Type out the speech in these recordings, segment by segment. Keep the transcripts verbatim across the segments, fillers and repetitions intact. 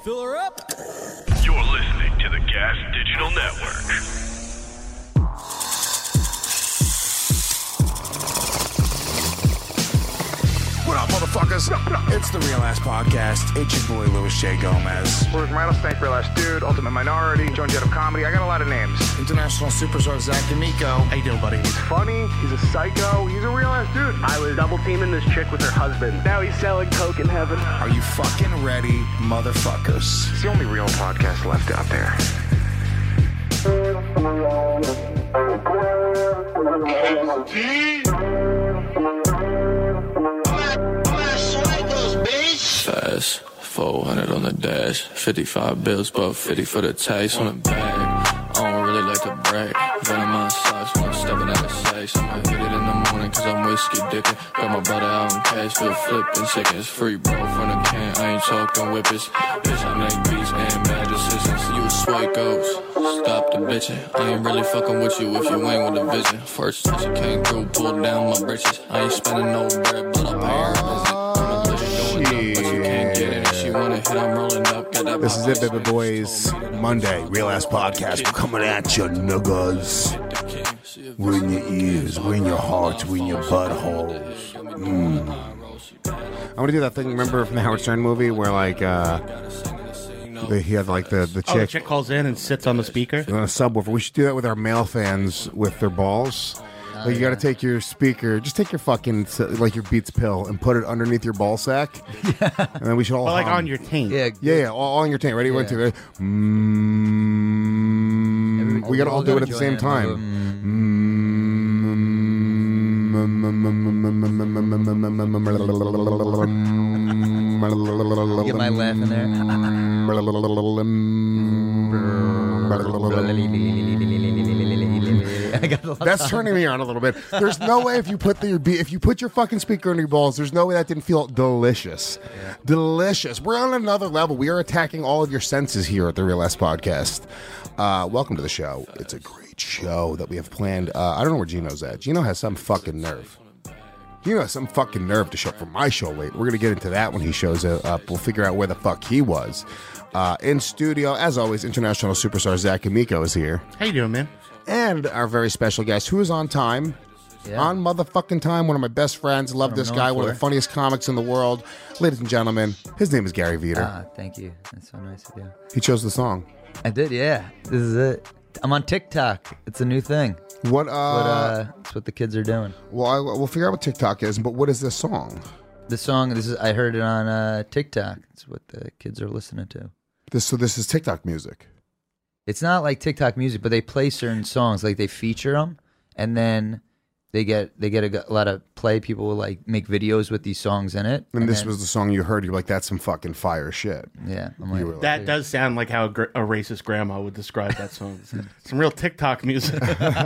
Fill her up. You're listening to the Gas Digital Network. What up, motherfuckers? It's the Real Ass Podcast. It's your boy, Louis J. Gomez. Where's Rattlesnake, Real Ass Dude, Ultimate Minority, Joan Jett of Comedy. I got a lot of names. International superstar Zach D'Amico. How you doing, buddy? He's funny. He's a psycho. He's a real ass dude. I was double teaming this chick with her husband. Now he's selling coke in heaven. Are you fucking ready, motherfuckers? It's the only real podcast left out there. Fast, four hundred on the dash, fifty-five bills, but fifty for the taste on the bag. I don't really like to brag, but I'm on socks when I'm stepping out of safe. I'ma hit it in the morning cause I'm whiskey dickin'. Got my brother out in cash, feel flippin' chickens. Free bro from the can, I ain't talking whippers. Bitch, I make beats and bad decisions. You a swipe ghost, stop the bitchin'. I ain't really fucking with you if you ain't with a vision. First time she came through, pulled down my britches. I ain't spending no bread, but I pay her a visit. This is it, baby boys. Monday, Real Ass Podcast. We're coming at you, niggas. We're in your ears, we're in your hearts, we're in your buttholes. Mm. I'm gonna do that thing, remember from the Howard Stern movie where like uh the, he had like the, the chick. Oh, the chick calls in and sits on the speaker? On a subwoofer. We should do that with our male fans with their balls. Like, you got to take your speaker, just take your fucking, like, your Beats pill and put it underneath your ball sack. Yeah. And then we should all Well, like hum. on your taint. Yeah, Yeah, yeah, all, all on your taint. Ready? Yeah. One, two, ready? Mm, we got to all do it at the same time. You get my laugh in there. I got a lot That's turning me on a little bit. There's no way if you put the if you put your fucking speaker under your balls, there's no way that didn't feel delicious. Yeah. Delicious. We're on another level. We are attacking all of your senses here at the Real S Podcast. Uh, welcome to the show. It's a great show that we have planned. Uh, I don't know where Gino's at. Gino has some fucking nerve. Gino has some fucking nerve to show up for my show late. We're going to get into that when he shows up. We'll figure out where the fuck he was. Uh, in studio, as always, international superstar Zach D'Amico is here. How you doing, man? And our very special guest, who is on time, Yeah. on motherfucking time, one of my best friends, love What I'm this known guy, one of for. the funniest comics in the world. Ladies and gentlemen, his name is Gary Veter. Ah, thank you. That's so nice of you. He chose the song. I did, yeah. This is it. I'm on TikTok. It's a new thing. What, uh, But uh, it's what the kids are doing. well, I, we'll figure out what TikTok is, but what is this song? The song, this is I heard it on uh, TikTok. It's what the kids are listening to. This So this is TikTok music. It's not like TikTok music, but they play certain songs, like they feature them, and then they get they get a, a lot of play. People will like make videos with these songs in it. And, this then- was the song you heard. You're like, that's some fucking fire shit. yeah. I'm like, You were like, That does sound like how a, gr- a racist grandma would describe that song. Some real TikTok music.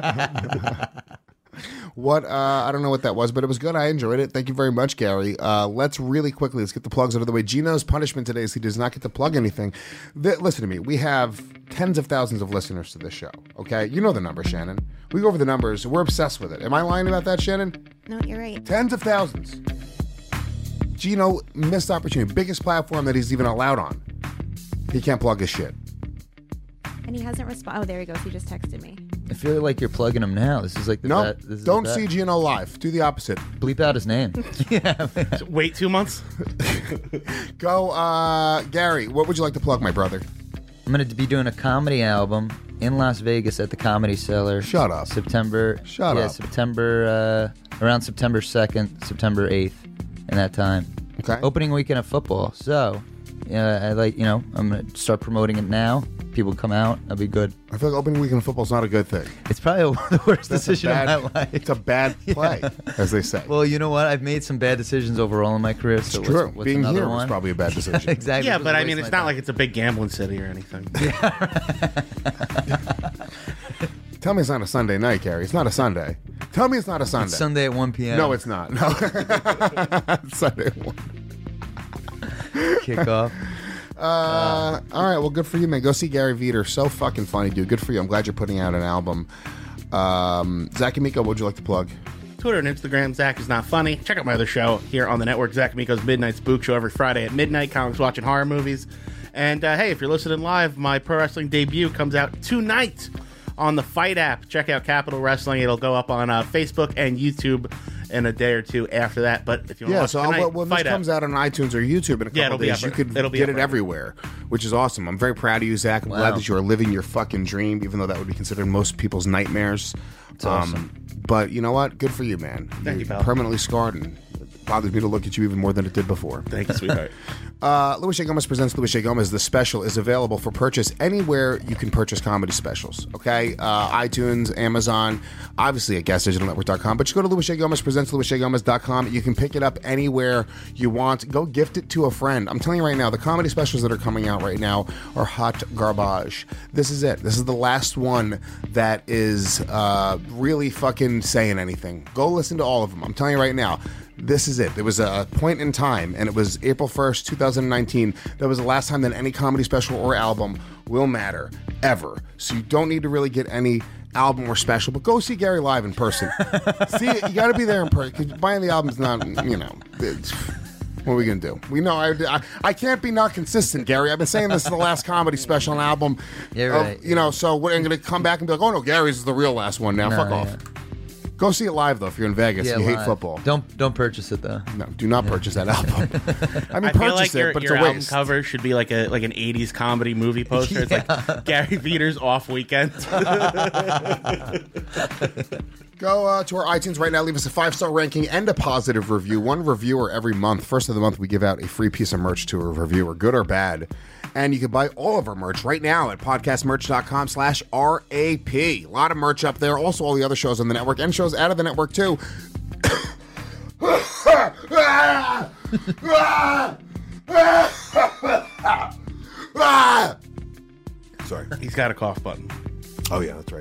What, uh, I don't know what that was, but it was good. I enjoyed it. Thank you very much, Gary. Uh, let's really quickly, let's get the plugs out of the way. Gino's punishment today is he does not get to plug anything. Th- listen to me. We have tens of thousands of listeners to this show, okay? You know the numbers, Shannon. We go over the numbers. We're obsessed with it. Am I lying about that, Shannon? No, you're right. Tens of thousands. Gino, missed opportunity. Biggest platform that he's even allowed on. He can't plug his shit. And he hasn't responded. Oh, there he goes. He just texted me. I feel like you're plugging him now. This is like the No, bet- this is don't the bet. see Gino live. Do the opposite. Bleep out his name. yeah. Wait two months? Go, uh, Gary, what would you like to plug, my brother? I'm going to be doing a comedy album in Las Vegas at the Comedy Cellar. Shut up. September. Shut yeah, up. September, uh, around September second, September eighth, in that time. Okay. Opening weekend of football. So, yeah, I like, you know, I'm going to start promoting it now. People come out. That'll be good. I feel like opening weekend of football is not a good thing. It's probably the worst That's a decision bad- of my life. It's a bad play, as they say. Well, you know what? I've made some bad decisions overall in my career. It's So true. What's, what's Being another here one? was probably a bad decision. exactly. Yeah, Just but I waste mean, my it's not time. like it's a big gambling city or anything. Tell me it's not a Sunday night, Gary. It's not a Sunday. Tell me it's not a Sunday. It's Sunday at one p.m. No, it's not. No. It's Sunday at one. Kickoff. Uh, all right, well, good for you, man. Go see Gary Veter. So fucking funny, dude. Good for you. I'm glad you're putting out an album. Um, Zach D'Amico, what would you like to plug? Twitter and Instagram, Zach is not funny. Check out my other show here on the network, Zach D'Amico's Midnight Spook Show every Friday at midnight. Comics watching horror movies. And uh, hey, if you're listening live, my pro wrestling debut comes out tonight on the Fight app. Check out Capital Wrestling. It'll go up on uh, Facebook and YouTube in a day or two after that. But if you want Yeah, to watch so tonight, I'll, when this Fight comes app. out on iTunes or YouTube in a couple Yeah, it'll of be days, up- you could it'll be get up it right everywhere, which is awesome. I'm very proud of you, Zach. I'm Wow. glad that you are living your fucking dream, even though that would be considered most people's nightmares. It's awesome. But you know what? Good for you, man. Thank You're you, pal. permanently scarred, and it bothers me to look at you even more than it did before. Thank you, sweetheart. Uh, Louis J. Gomez presents Louis J. Gomez. The special is available for purchase anywhere you can purchase comedy specials. Okay? Uh, iTunes, Amazon, obviously at gas digital network dot com. But you go to Louis J. Gomez presents Louis J. Gomez dot com. You can pick it up anywhere you want. Go gift it to a friend. I'm telling you right now, the comedy specials that are coming out right now are hot garbage. This is it. This is the last one that is uh, really fucking saying anything. Go listen to all of them. I'm telling you right now. This is it. There was a point in time, and it was April first, twenty nineteen. That was the last time that any comedy special or album will matter, ever. So you don't need to really get any album or special, but go see Gary live in person. See, you got to be there in person, because buying the album's not, you know, it's, what are we going to do? We know I, I I can't be not consistent, Gary. I've been saying this is the last comedy special and album. You're of- right. You know, so what, I'm going to come back and be like, oh, no, Gary's is the real last one now. No, Fuck yeah. off. Go see it live, though, if you're in Vegas. Yeah, you hate live. football. Don't don't purchase it though. No, do not purchase that album. I mean, I purchase feel like it, your, but it's your a album waste. cover should be like a like an eighties comedy movie poster. It's like Gary Veter's off weekend. Go uh, to our iTunes right now. Leave us a five-star ranking and a positive review. One reviewer every month. First of the month, we give out a free piece of merch to a reviewer, good or bad. And you can buy all of our merch right now at podcastmerch.com slash RAP. A lot of merch up there. Also, all the other shows on the network and shows out of the network, too. Sorry. He's got a cough button. Oh, yeah, that's right.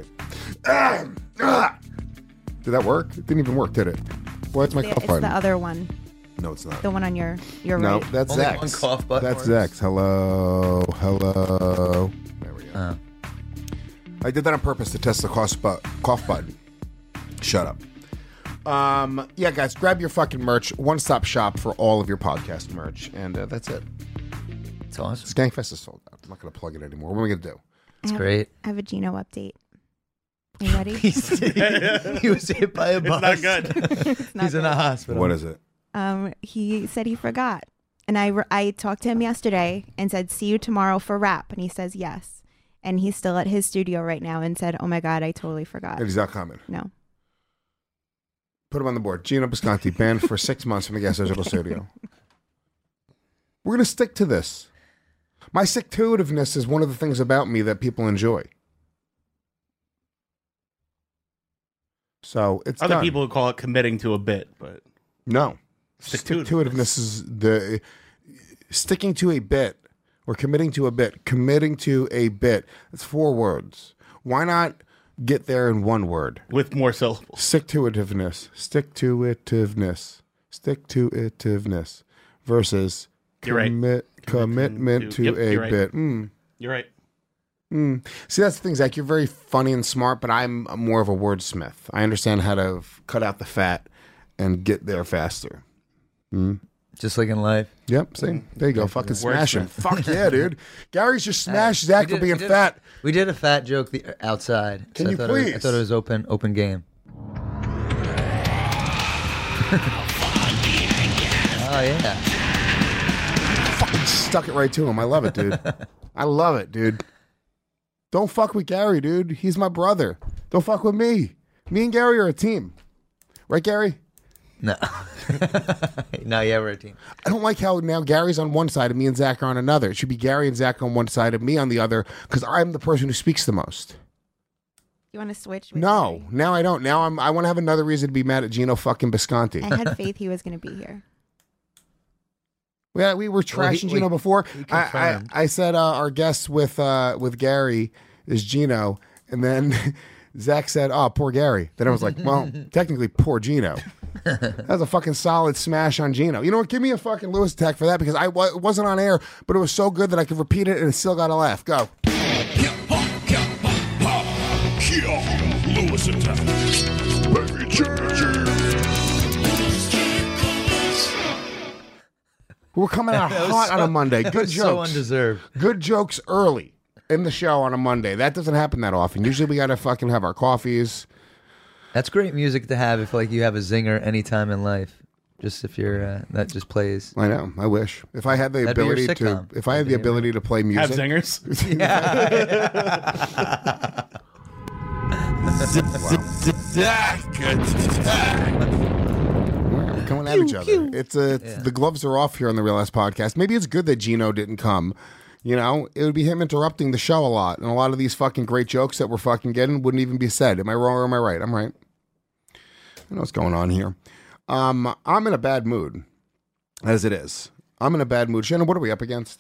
Did that work? It didn't even work, did it? Boy, it's my The- cough it's button. the other one, No, it's not. the one on your your No, right. that's Only Zach's. one cough button That's works. Zach's. Hello, hello. There we go. Uh, I did that on purpose to test the cough, bu- cough button. Shut up. Um, yeah, guys, grab your fucking merch. One-stop shop for all of your podcast merch, and uh, that's it. it's awesome. Skankfest is sold out. I'm not going to plug it anymore. What am I going to do? It's I have, great. I have a Gino update. Are you ready? he was hit by a bus. It's not good. It's not He's in good. a hospital. What is it? Um, he said he forgot, and I re- I talked to him yesterday and said, "See you tomorrow for rap," and he says yes, and he's still at his studio right now and said, "Oh my god, I totally forgot." And he's not coming. No, Put him on the board. Gino Bisconti, banned for six months from the Gas Digital Studio. We're going to stick to this. My stick-to-itiveness is one of the things about me that people enjoy. So it's Other done. people would call it committing to a bit, but No. Stick-to-itiveness. Stick-to-itiveness is the sticking to a bit or committing to a bit. Committing to a bit. It's four words. Why not get there in one word? with more syllables. Stick-to-itiveness. Stick-to-itiveness. Stick-to-itiveness versus You're right. commit commitment to- to yep, a you're right. bit. Mm. You're right. Mm. See, that's the thing, Zach. You're very funny and smart, but I'm more of a wordsmith. I understand how to f- cut out the fat and get there faster. Just like in life. Yep, see? There you go. Fucking smash him. Wordsmith. Fuck yeah, dude. Gary's just smashed Zach We for did- being we did- fat. We did a fat joke the, outside. Can so you I thought It was, I please? thought it was open open game. Oh yeah. Fucking stuck it right to him. I love it, dude. I love it, dude. Don't fuck with Gary, dude. He's my brother. Don't fuck with me. Me and Gary are a team. Right, Gary? No. no, yeah, we're a team. I don't like how now Gary's on one side and me and Zach are on another. It should be Gary and Zach on one side and me on the other because I'm the person who speaks the most. you want to switch? with No, Gary? now I don't. Now I'm. I want to have another reason to be mad at Gino fucking Bisconti. I had faith he was going to be here. Yeah, we were Well, he- trashing we- Gino before. he I, I, confirmed. I said uh, our guest with uh, with Gary is Gino, and then Zach said, "Oh, poor Gary." Then I was like, "Well, technically, poor Gino." That was a fucking solid smash on Gino. You know what? Give me a fucking Lewis attack for that because I wa- it wasn't on air, but it was so good that I could repeat it and it still got a laugh. Go. Lewis attack. Baby J. We're coming out hot on a Monday. Good was jokes. so undeserved. Good jokes early in the show on a Monday. That doesn't happen that often. Usually we got to fucking have our coffees. That's great music to have if like you have a zinger anytime in life. Just if you're uh, that just plays. I know. I wish if I had the That'd be your ability to. sitcom. If I had the ability to play music, Have zingers. We're coming at each other. It's a it's, Yeah. the gloves are off here on the Real S podcast. Maybe it's good that Gino didn't come. You know, it would be him interrupting the show a lot, and a lot of these fucking great jokes that we're fucking getting wouldn't even be said. Am I wrong or am I right? I'm right. I know what's going on here. Um, I'm in a bad mood, as it is. I'm in a bad mood. Shannon, what are we up against?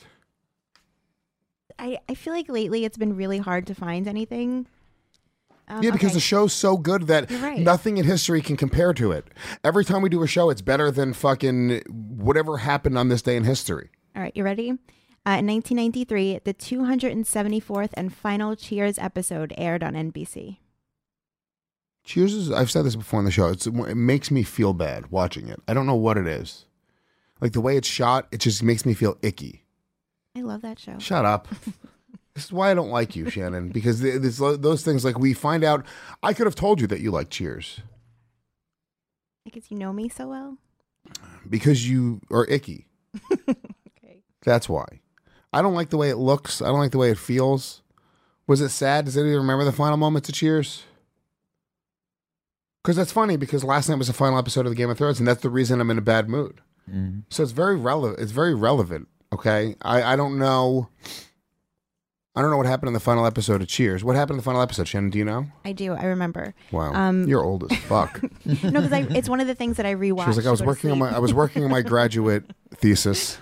I, I feel like lately it's been really hard to find anything. Um, Yeah, because okay. the show's so good that You're right. nothing in history can compare to it. Every time we do a show, it's better than fucking whatever happened on this day in history. All right, you ready? Uh, in nineteen ninety-three, the two hundred seventy-fourth and final Cheers episode aired on N B C. Cheers is, I've said this before on the show, it's, it makes me feel bad watching it. I don't know what it is. Like the way it's shot, it just makes me feel icky. I love that show. Shut up. This is why I don't like you, Shannon, because th- this, those things, like we find out, I could have told you that you like Cheers Because you know me so well. because you are icky. Okay. That's why. I don't like the way it looks. I don't like the way it feels. Was it sad? Does anybody remember the final moments of Cheers? Because that's funny, because last night was the final episode of the Game of Thrones, and that's the reason I'm in a bad mood. Mhm. So it's very relevant. It's very relevant. Okay, I, I don't know. I don't know what happened in the final episode of Cheers. What happened in the final episode, Shannon? Do you know? I do. I remember. Wow, Um, you're old as fuck. No, because it's one of the things that I rewatched. She was like, I was to go to working on my, sleep. I was working on my graduate thesis,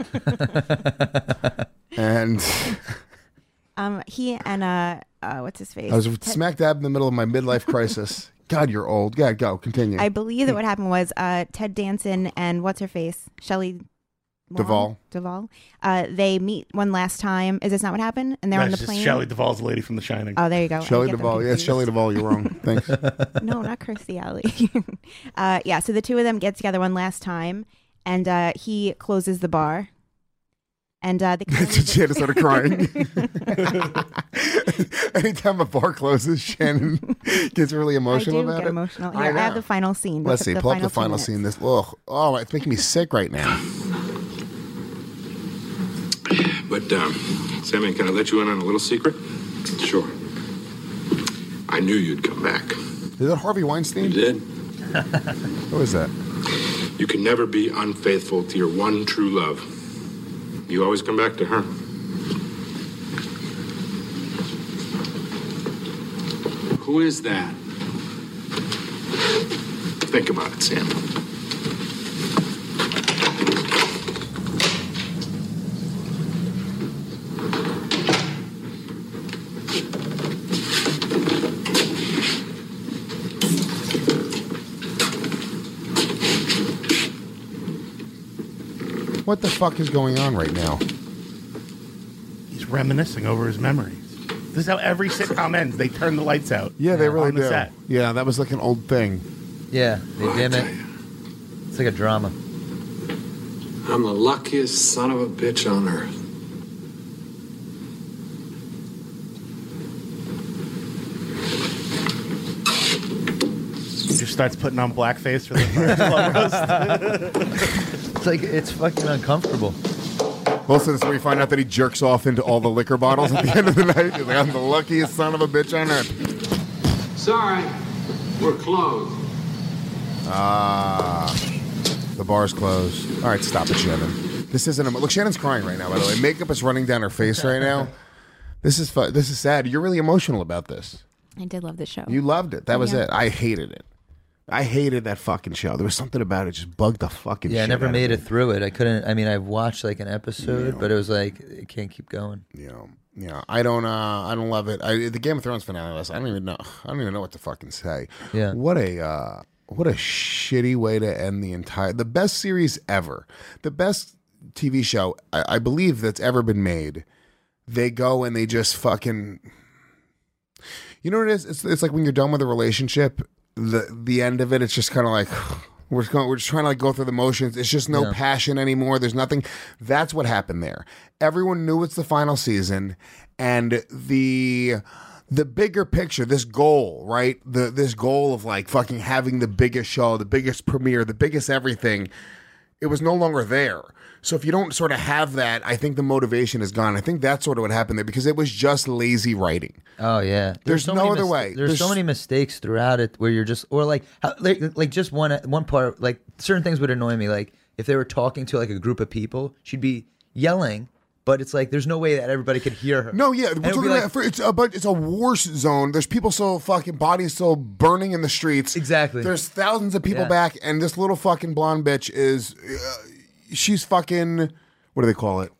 and Um, he and uh, uh, what's his face? I was Ted- smack dab in the middle of my midlife crisis. God, you're old. Yeah, go continue. I believe that what happened was uh, Ted Danson and what's her face, Shelley Duvall. Duvall. Uh, they meet one last time. Is this not what happened? And they're on the plane. Shelley Duvall's the lady from The Shining. Oh, there you go. I Shelley get them Duvall. Yeah, it's confused. Shelley Duvall. You're wrong. Thanks. No, not Kirstie Alley. uh, yeah, so the two of them get together one last time, and uh, he closes the bar. And uh, they kind of leave Shannon it- started crying. Anytime a bar closes, Shannon gets really I emotional do about get it. emotional. I Here, I, know. have the final scene. Let's see. Pull up the two final minutes. scene. This. Ugh. Oh, it's making me sick right now. But, um, Sammy, can I let you in on a little secret? Sure. I knew you'd come back. Is that Harvey Weinstein? You did. Who is that? You can never be unfaithful to your one true love. You always come back to her. Who is that? Think about it, Sam. What the fuck is going on right now? He's reminiscing over his memories. This is how every sitcom ends. They turn the lights out. Yeah, they really on the do. set. Yeah, that was like an old thing. Yeah, they dim it. It's like a drama. I'm the luckiest son of a bitch on earth. He just starts putting on blackface for the club roast. It's like it's fucking uncomfortable. Also, this is where we find out that he jerks off into all the liquor bottles at the end of the night. He's like, I'm the luckiest son of a bitch on earth. Sorry, we're closed. Ah, the bar's closed. All right, stop it, Shannon. This isn't a look. Shannon's crying right now. By the way, makeup is running down her face right now. This is fu- this is sad. You're really emotional about this. I did love the show. You loved it. That was Yeah. it. I hated it. I hated that fucking show. There was something about it just bugged the fucking. Yeah, I shit never out of made me. it through it. I couldn't. I mean, I've watched like an episode, Yeah. but it was like it can't keep going. You know, yeah. I don't. Uh, I don't love it. I, the Game of Thrones finale last. I don't even know. I don't even know what to fucking say. Yeah. What a. Uh, what a shitty way to end the entire. The best series ever. The best T V show I, I believe that's ever been made. They go and they just fucking. You know what it is? It's it's like when you're done with a relationship. The the end of it, it's just kind of like, We're just going, we're just trying to like go through the motions. It's just no Yeah. passion anymore. There's nothing. That's what happened there. Everyone knew it's the final season, and the the bigger picture, this goal, right? The this goal of like fucking having the biggest show, the biggest premiere, the biggest everything. It was no longer there. So if you don't sort of have that, I think the motivation is gone. I think that's sort of what happened there because it was just lazy writing. Oh yeah, There's so no many other mis- way. There's, There's- so many mistakes throughout it where you're just or like how, like like just one one part like certain things would annoy me. Like if they were talking to like a group of people, she'd be yelling, but it's like there's no way that everybody could hear her. No, yeah, And we're it would talking be about like- for, it's a but it's a war zone. There's people still fucking bodies still burning in the streets. Exactly. There's thousands of people Yeah. back, and this little fucking blonde bitch is, uh, she's fucking, what do they call it?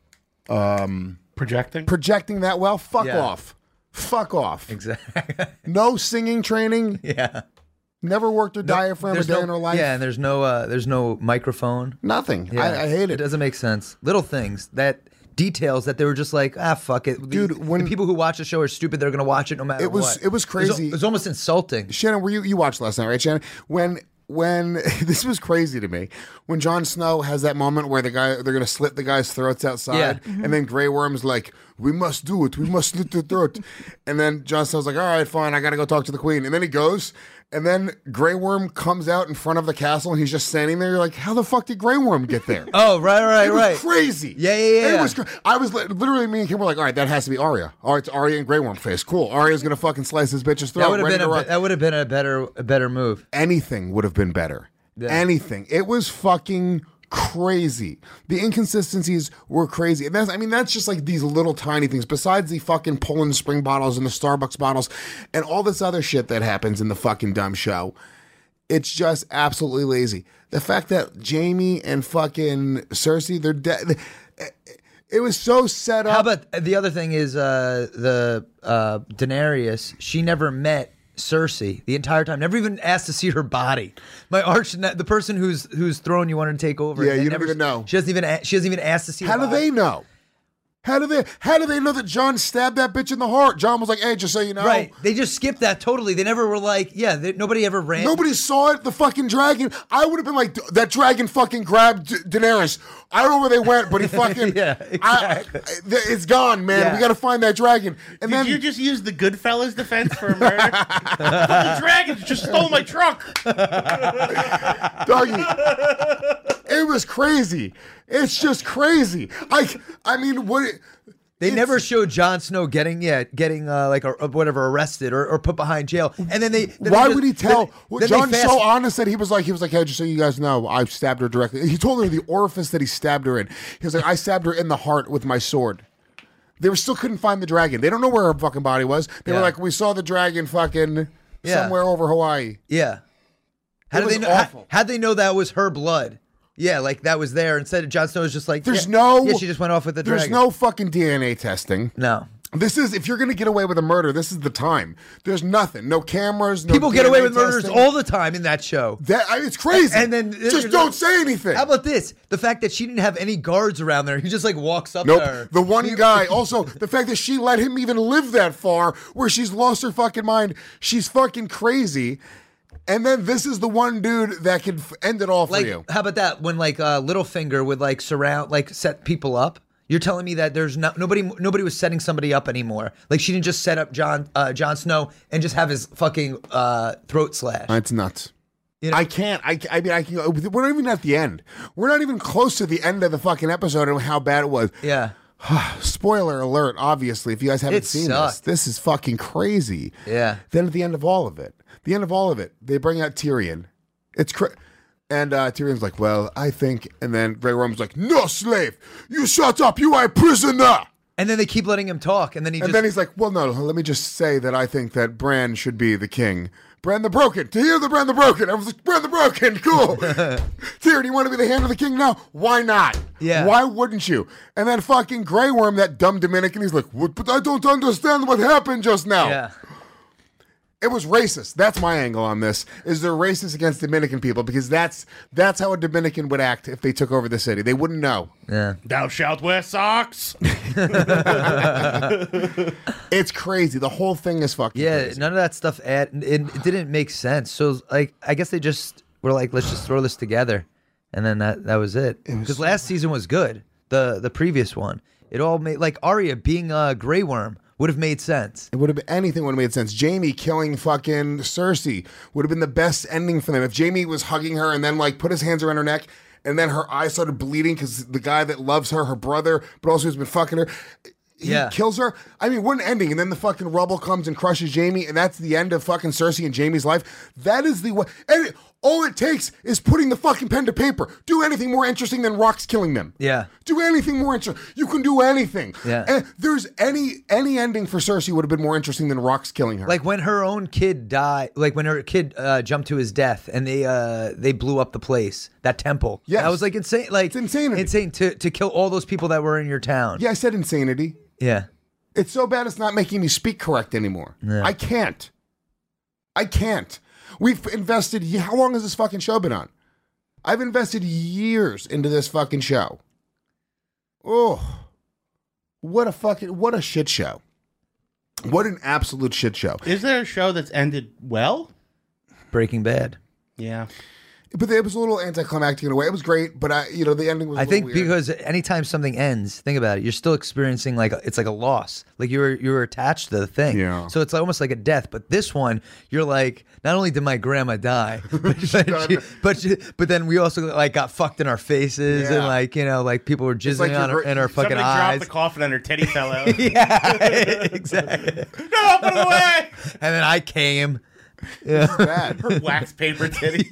Projecting. Projecting that well. Fuck Yeah. off. Fuck off. Exactly. No singing training. yeah. Never worked her diaphragm a There's day no, in her life. Yeah, and there's no uh, there's no microphone. Nothing. Yeah. I, I hate It it. doesn't make sense. Little things that details that they were just like ah fuck it, Dude, The, when- the people who watch the show are stupid. They're gonna watch it no matter It was- what. it was It was, crazy. it was almost insulting. Shannon, were you you watched last night, right, Shannon? When when this was crazy to me, when Jon Snow has that moment where the guy they're gonna slit the guy's throats outside, Yeah. and then Grey Worm's like, "We must do it. We must slit the throat," and then Jon Snow's like, "All right, fine. I gotta go talk to the Queen," and then he goes. And then Grey Worm comes out in front of the castle, and he's just standing there. You're like, how the fuck did Grey Worm get there? Oh right right It was right. crazy. Yeah, yeah, yeah. It was. Cra- I was li- literally me and Kim were like, all right, that has to be Arya. All right, it's Arya and Grey Worm face. Cool. Arya's gonna fucking slice this bitch's throat. That would have ready been to a, run. be- that would have been a better a better move. Anything would have been better. Yeah. Anything. It was fucking crazy. The inconsistencies were crazy. And that's, I mean, that's just like these little tiny things. Besides the fucking Poland Spring bottles and the Starbucks bottles and all this other shit that happens in the fucking dumb show. It's just absolutely lazy. The fact that Jamie and fucking Cersei, they're dead. It was so set up. How about the other thing is uh, the uh, Daenerys? She never met Cersei the entire time. Never even asked to see her body. My arch, the person who's who's throwing you wanted to take over. Yeah, they you don't never, even know. She doesn't even. a- She doesn't even ask to see. How her do body. they know? How do they? How do they know that John stabbed that bitch in the heart? John was like, "Hey, just so you know, Right. They just skipped that totally. They never were like, yeah. They, nobody ever ran. nobody saw it. The fucking dragon. I would have been like, that dragon fucking grabbed Da- Daenerys. I don't know where they went, but he fucking. Yeah, I- exactly. I- it's gone, man. Yeah. We got to find that dragon. And Did then you just use the Goodfellas defense for a murder? The dragons just stole my truck. Doggy, it was crazy. It's just crazy. I, I mean, what? They it's- never showed Jon Snow getting yeah, getting uh, like or, or whatever arrested or, or put behind jail. And then they. Then Why they just- would he tell? Then, Well, then they John's fast- so honest that he was like, he was like, hey, just so you guys know, I stabbed her directly. He told her the orifice that he stabbed her in. He was like, I stabbed her in the heart with my sword. They were still couldn't find the dragon. They don't know where her fucking body was. They Yeah. were like, we saw the dragon fucking Yeah. somewhere over Hawaii. Yeah. How It did they was know? How, awful. how'd they know that was her blood? Yeah, like that was there. Instead of Jon Snow was just like, There's yeah, no. Yeah, she just went off with the There's dragon. no fucking D N A testing. No. This is if you're gonna get away with a murder, this is the time. There's nothing. No cameras. No People get D N A away with murders testing. all the time in that show. That I, it's crazy. And then just don't say anything. How about this? The fact that she didn't have any guards around there. He just like walks up Nope. to her. The one guy. Also, the fact that she let him even live that far, where she's lost her fucking mind. She's fucking crazy. And then this is the one dude that can f- end it all for Like, you. how about that? When like uh, Littlefinger would like surround, like set people up. You're telling me that there's no, nobody, nobody was setting somebody up anymore. Like she didn't just set up John, uh, Jon Snow and just have his fucking uh, throat slashed. It's nuts. You know? I can't. I, I mean, I can. We're not even at the end. We're not even close to the end of the fucking episode and how bad it was. Yeah. Spoiler alert, obviously, if you guys haven't It seen sucked. this, this is fucking crazy. Yeah. Then at the end of all of it, the end of all of it, they bring out Tyrion. It's cra- and uh, Tyrion's like, well, I think, and then Grey Worm's like, no, slave, you shut up, you are a prisoner. And then they keep letting him talk, and then he And just then he's like, well, no, let me just say that I think that Bran should be the king. Bran the Broken. To hear the Bran the Broken. I was like, Bran the Broken, cool. Tyrion, you want to be the hand of the king now? Why not? Yeah. Why wouldn't you? And then fucking Grey Worm, that dumb Dominican, he's like, what? But I don't understand what happened just now. yeah. It was racist. That's my angle on this. Is they're racist against Dominican people because that's that's how a Dominican would act if they took over the city. They wouldn't know. Yeah. Thou shalt wear socks. It's crazy. The whole thing is fucking Yeah, crazy. none of that stuff add, it, it didn't make sense. So like I guess they just were like, let's just throw this together, and then that that was it. Because last season was good. The the previous one, it all made like Arya being a Grey Worm would have made sense. It would have been anything would have made sense. Jamie killing fucking Cersei would have been the best ending for them. If Jamie was hugging her and then like put his hands around her neck and then her eyes started bleeding because the guy that loves her, her brother, but also has been fucking her, he Yeah. kills her. I mean, what an ending. And then the fucking rubble comes and crushes Jamie, and that's the end of fucking Cersei and Jamie's life. That is the way. And it, all it takes is putting the fucking pen to paper. Do anything more interesting than Rock's killing them. Yeah. Do anything more interesting. You can do anything. Yeah. And there's any any ending for Cersei would have been more interesting than Rock's killing her. Like when her own kid died, like when her kid uh, jumped to his death, and they uh, they blew up the place, that temple. Yes. That was like insane. Like It's insanity. Insane to to kill all those people that were in your town. yeah, I said insanity. Yeah. It's so bad it's not making me speak correct anymore. Yeah. I can't. I can't. We've invested, how long has this fucking show been on? I've invested years into this fucking show. Oh, what a fucking, what a shit show. What an absolute shit show. Is there a show that's ended well? Breaking Bad. Yeah. But it was a little anticlimactic in a way. It was great, but I, you know, the ending was a I little think weird. because anytime something ends, think about it, you're still experiencing like a, it's like a loss. Like you were you were attached to the thing. Yeah. So it's like, almost like a death. But this one, you're like, not only did my grandma die, but but, she, but, she, but then we also like got fucked in our faces Yeah. and like you know like people were jizzing like on you're her, in our fucking Somebody eyes. dropped the coffin and her titty fell out. Yeah, exactly. No, put it away! And then I came. It's bad. Her wax paper titty.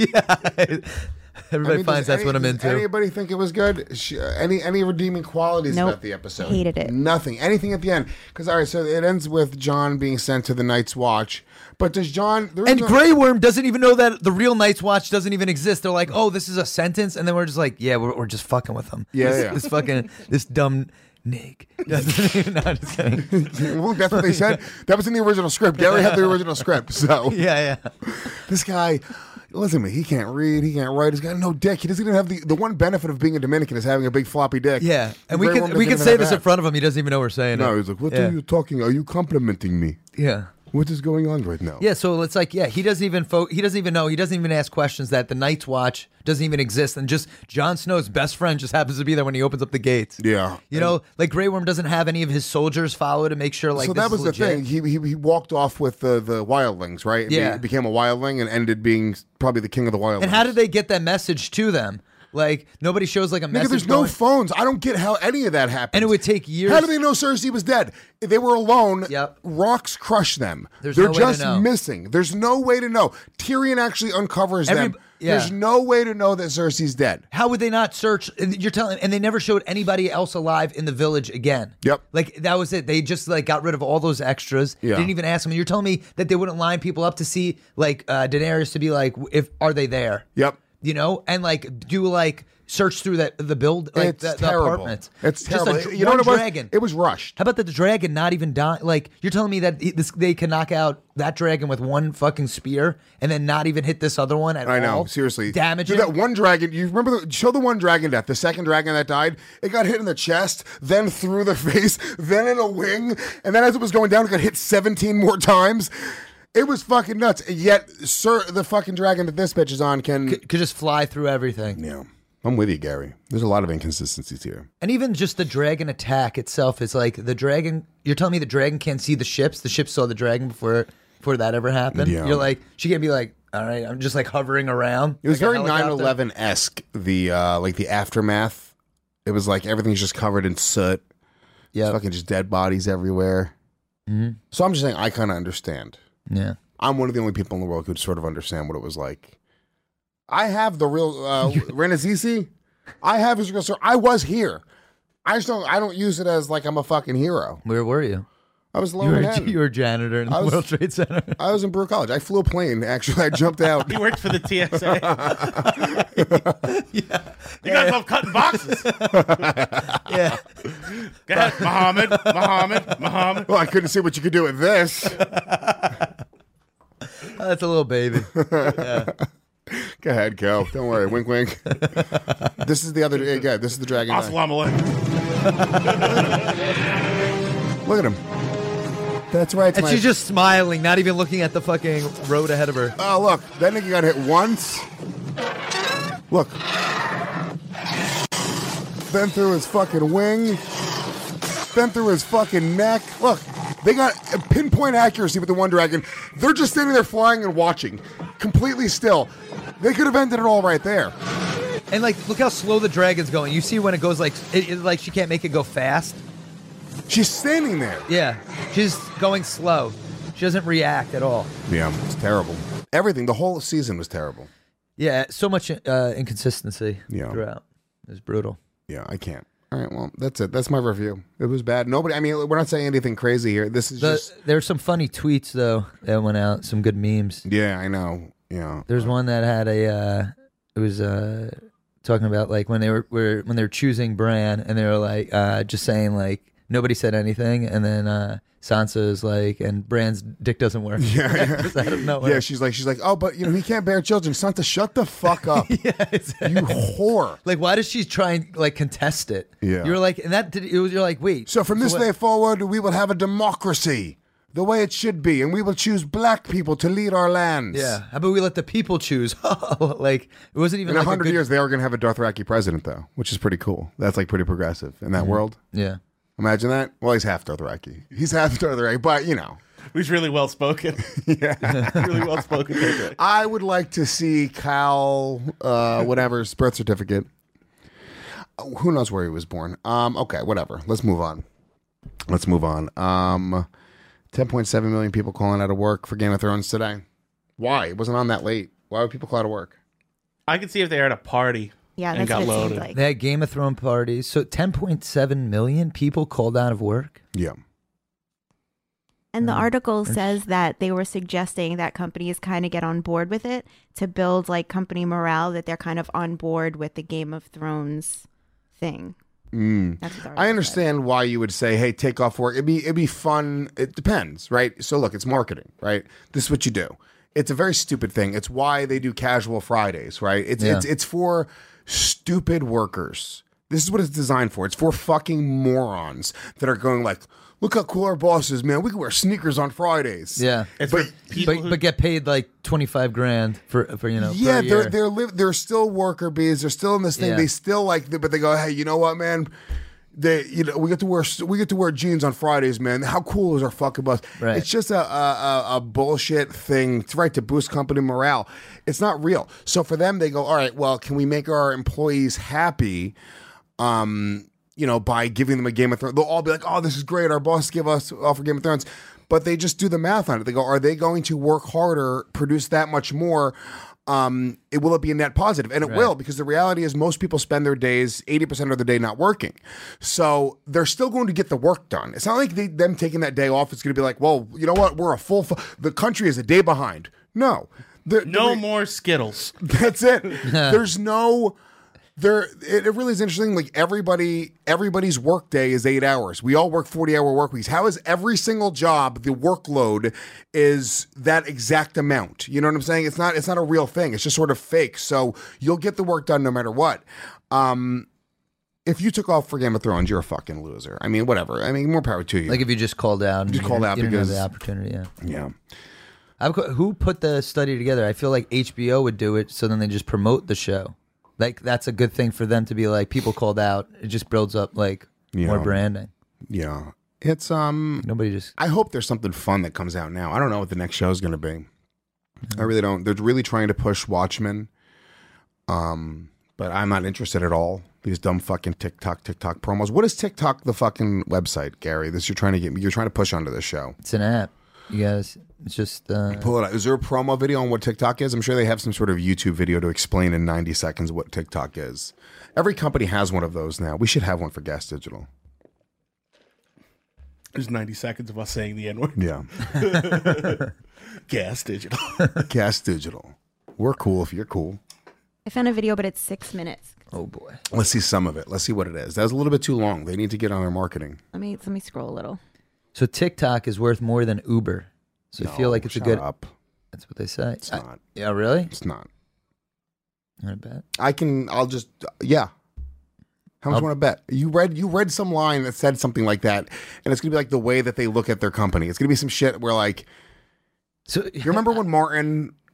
Everybody I mean, finds does that's any- what I'm does into. Anybody think it was good? Sh- uh, Any any redeeming qualities Nope. about the episode? Hated it. Nothing. Anything at the end? Because all right, so it ends with John being sent to the Night's Watch. But does John? there is And no- Grey Worm doesn't even know that the real Night's Watch doesn't even exist. They're like, oh, this is a sentence, and then we're just like, yeah, we're, we're just fucking with them. Yeah, this, yeah. this fucking this dumb Nick. no, I'm just kidding. Well, that's what they said. That was in the original script. Gary had the original script. So Yeah, yeah. this guy, listen to me. He can't read. He can't write. He's got no dick. He doesn't even have the the one benefit of being a Dominican is having a big floppy dick. Yeah, and we Grey can Worm we doesn't can even say have this that. in front of him. He doesn't even know we're saying No, it. he's like, what yeah. are you talking? Are you complimenting me? Yeah. What is going on right now? Yeah, so it's like, yeah, he doesn't even fo- he doesn't even know, he doesn't even ask questions that the Night's Watch doesn't even exist, and just Jon Snow's best friend just happens to be there when he opens up the gates. Yeah. You know, like Grey Worm doesn't have any of his soldiers follow to make sure, like, so this that is was the legit. thing. He, he he walked off with the the wildlings, right? Be- Yeah. became a wildling and ended being probably the king of the wildlings. And how did they get that message to them? Like, nobody shows like a Nigga, message. there's no going- phones. I don't get how any of that happened. And it would take years. How do they know Cersei was dead? If they were alone, Yep. rocks crush them. There's They're no way to just know. missing. There's no way to know. Tyrion actually uncovers Every- them. yeah. There's no way to know that Cersei's dead. How would they not search? and You're telling, and they never showed anybody else alive in the village again. Yep. Like that was it. They just like got rid of all those extras. Yeah. Didn't even ask them. And you're telling me that they wouldn't line people up to see like uh, Daenerys to be like, if are they there? Yep. You know, and like do like search through that the build like it's the, the terrible. apartments. It's Just terrible. a dr- you know one what it was? dragon. It was rushed. How about the dragon not even die? Like you're telling me that it- this, they can knock out that dragon with one fucking spear and then not even hit this other one at all? I know, seriously. Damage Dude, it? that one dragon, you remember, the, show the one dragon death, the second dragon that died, it got hit in the chest, then through the face, then in a wing, and then as it was going down, it got hit seventeen more times. It was fucking nuts. And yet, sir, the fucking dragon that this bitch is on can... Could, could just fly through everything. Yeah. I'm with you, Gary. There's a lot of inconsistencies here. And even just the dragon attack itself is like the dragon. You're telling me the dragon can't see the ships. The ships saw the dragon before before that ever happened. Yeah. You're like, she can't be like, all right, I'm just like hovering around. It was like a very nine helicopter. eleven-esque, the, uh, like, the aftermath. It was like everything's just covered in soot. Yeah. Fucking just dead bodies everywhere. Mhm. So I'm just saying, I kind of understand. Yeah. I'm one of the only people in the world who sort of understand what it was like. I have the real uh, Renazizi. I have his real story. I was here. I just don't. I don't use it as like I'm a fucking hero. Where were you? I was You lower were, Manhattan. you were a janitor in the I was- World Trade Center. I was in Brewer College. I flew a plane. Actually, I jumped out. He worked for the T S A. yeah. You guys love cutting boxes. Yeah. Go ahead, Muhammad, Muhammad, Muhammad. Well, I couldn't see what you could do with this. Oh, that's a little baby. Yeah. Go ahead, Kel. Don't worry. Wink, wink. This is the other. Yeah, this is the dragon. guy. Assalamu alaikum. Look at him. That's right. it's And my- she's just smiling, not even looking at the fucking road ahead of her. Oh, look. That nigga got hit once. Look. Bent through his fucking wing. Bent through his fucking neck. Look, they got a pinpoint accuracy with the One Dragon. They're just standing there flying and watching. Completely still. They could have ended it all right there. And like, look how slow the dragon's going. You see when it goes like, it, it, like she can't make it go fast. She's standing there. Yeah, she's going slow. She doesn't react at all. Yeah, it's terrible. Everything, the whole season was terrible. Yeah, so much uh, inconsistency Yeah. throughout. It was brutal. Yeah, I can't. All right, well, that's it. That's my review. It was bad. Nobody, I mean, we're not saying anything crazy here. This is The, just. there were some funny tweets though that went out. Some good memes. Yeah, I know. Yeah. There's one that had a. Uh, it was uh, talking about like when they were, were when they were choosing Bran, and they were like uh, just saying like nobody said anything, and then uh, Sansa's like, and Bran's dick doesn't work. Yeah, yeah. Just out of nowhere. Yeah, she's like, she's like, oh, but you know, he can't bear children. Sansa, shut the fuck up. Yeah, exactly. You whore. Like, why does she try and like contest it? Yeah. You're like, and that did, it was. You're like, wait. So from this what- day forward, we will have a democracy, the way it should be, and we will choose black people to lead our lands. Yeah. How about we let the people choose? Like, it wasn't even In a like hundred good- years, they are going to have a Dothraki president, though, which is pretty cool. That's like pretty progressive in that world. Yeah. Imagine that. Well, he's half Dothraki. He's half Dothraki, but you know. He's really well spoken. yeah, really well spoken. I would like to see Cal, uh, whatever's birth certificate. Who knows where he was born? Um, okay, whatever. Let's move on. Let's move on. Um, ten point seven million people calling out of work for Game of Thrones today. Why? It wasn't on that late. Why would people call out of work? I could see if they were at a party. Yeah, and that's got what it loaded. seemed like. They had Game of Thrones parties. So ten point seven million people called out of work. Yeah. And the Mm. article says that they were suggesting that companies kind of get on board with it to build like company morale, that they're kind of on board with the Game of Thrones thing. Mm. That's what the I article understand said. why you would say, "Hey, take off work." It'd be it'd be fun. It depends, right? So look, it's marketing, right? This is what you do. It's a very stupid thing. It's why they do casual Fridays, right? It's Yeah. it's it's for stupid workers. This is what it's designed for. It's for fucking morons that are going like, "Look how cool our boss is, man. We can wear sneakers on Fridays." Yeah. It's But- for people But, who, but get paid like twenty-five grand for, for you know, for Yeah, a they're year. they're li- they're still worker bees. They're still in this thing. Yeah. They still like, but they go, "Hey, you know what, man? They, you know, we get to wear we get to wear jeans on Fridays, man. How cool is our fucking boss?" Right. It's just a, a a a bullshit thing, to, right, to boost company morale. It's not real. So for them, they go, "All right, well, can we make our employees happy?" Um, you know, by giving them a Game of Thrones. They'll all be like, "Oh, this is great. Our boss give us offer Game of Thrones." But they just do the math on it. They go, "Are they going to work harder, produce that much more? Um, it will it be a net positive?" And it Right. will, because the reality is most people spend their days, eighty percent of the day not working. So they're still going to get the work done. It's not like they, them taking that day off, it's going to be like, "Well, you know what? We're a full, fu- the country is a day behind." No. The- the no re- more Skittles. That's it. There's no there it, it really is interesting. Like everybody everybody's work day is eight hours. We all work forty hour work weeks. How is every single job, the workload is that exact amount? You know what I'm saying? It's not it's not a real thing. It's just sort of fake. So you'll get the work done no matter what. Um if you took off for Game of Thrones, you're a fucking loser. I mean, whatever. I mean, more power to you. Like if you just called out. and Just you called didn't- out you didn't have because- the opportunity. Yeah. yeah. I've, co- who put the study together? I feel like H B O would do it, so then they just promote the show. Like that's a good thing for them to be like, people called out. It just builds up like more Yeah. branding. Yeah. It's um Nobody just. I hope there's something fun that comes out now. I don't know what the next show is going to be. I really don't. They're really trying to push Watchmen, um, but I'm not interested at all. These dumb fucking TikTok TikTok promos. What is TikTok, the fucking website, Gary? This you're trying to get me. You're trying to push onto this show. It's an app. You guys. It's just. Uh, Pull it out. Is there a promo video on what TikTok is? I'm sure they have some sort of YouTube video to explain in ninety seconds what TikTok is. Every company has one of those now. We should have one for Gas Digital. There's ninety seconds of us saying the N word. Yeah. Gas Digital. Gas Digital. We're cool if you're cool. I found a video, but it's six minutes. oh boy. Let's see some of it. Let's see what it is. That was a little bit too long. They need to get on their marketing. Let me let me scroll a little. So TikTok is worth more than Uber. So I feel No, like it's a shut good. up. That's what they say. It's I- not. yeah. Really? It's not. I bet. I can. I'll just. Yeah. How much I'll- want to bet? You read. You read some line that said something like that, and it's gonna be like the way that they look at their company. It's gonna be some shit where like. So You remember when Martin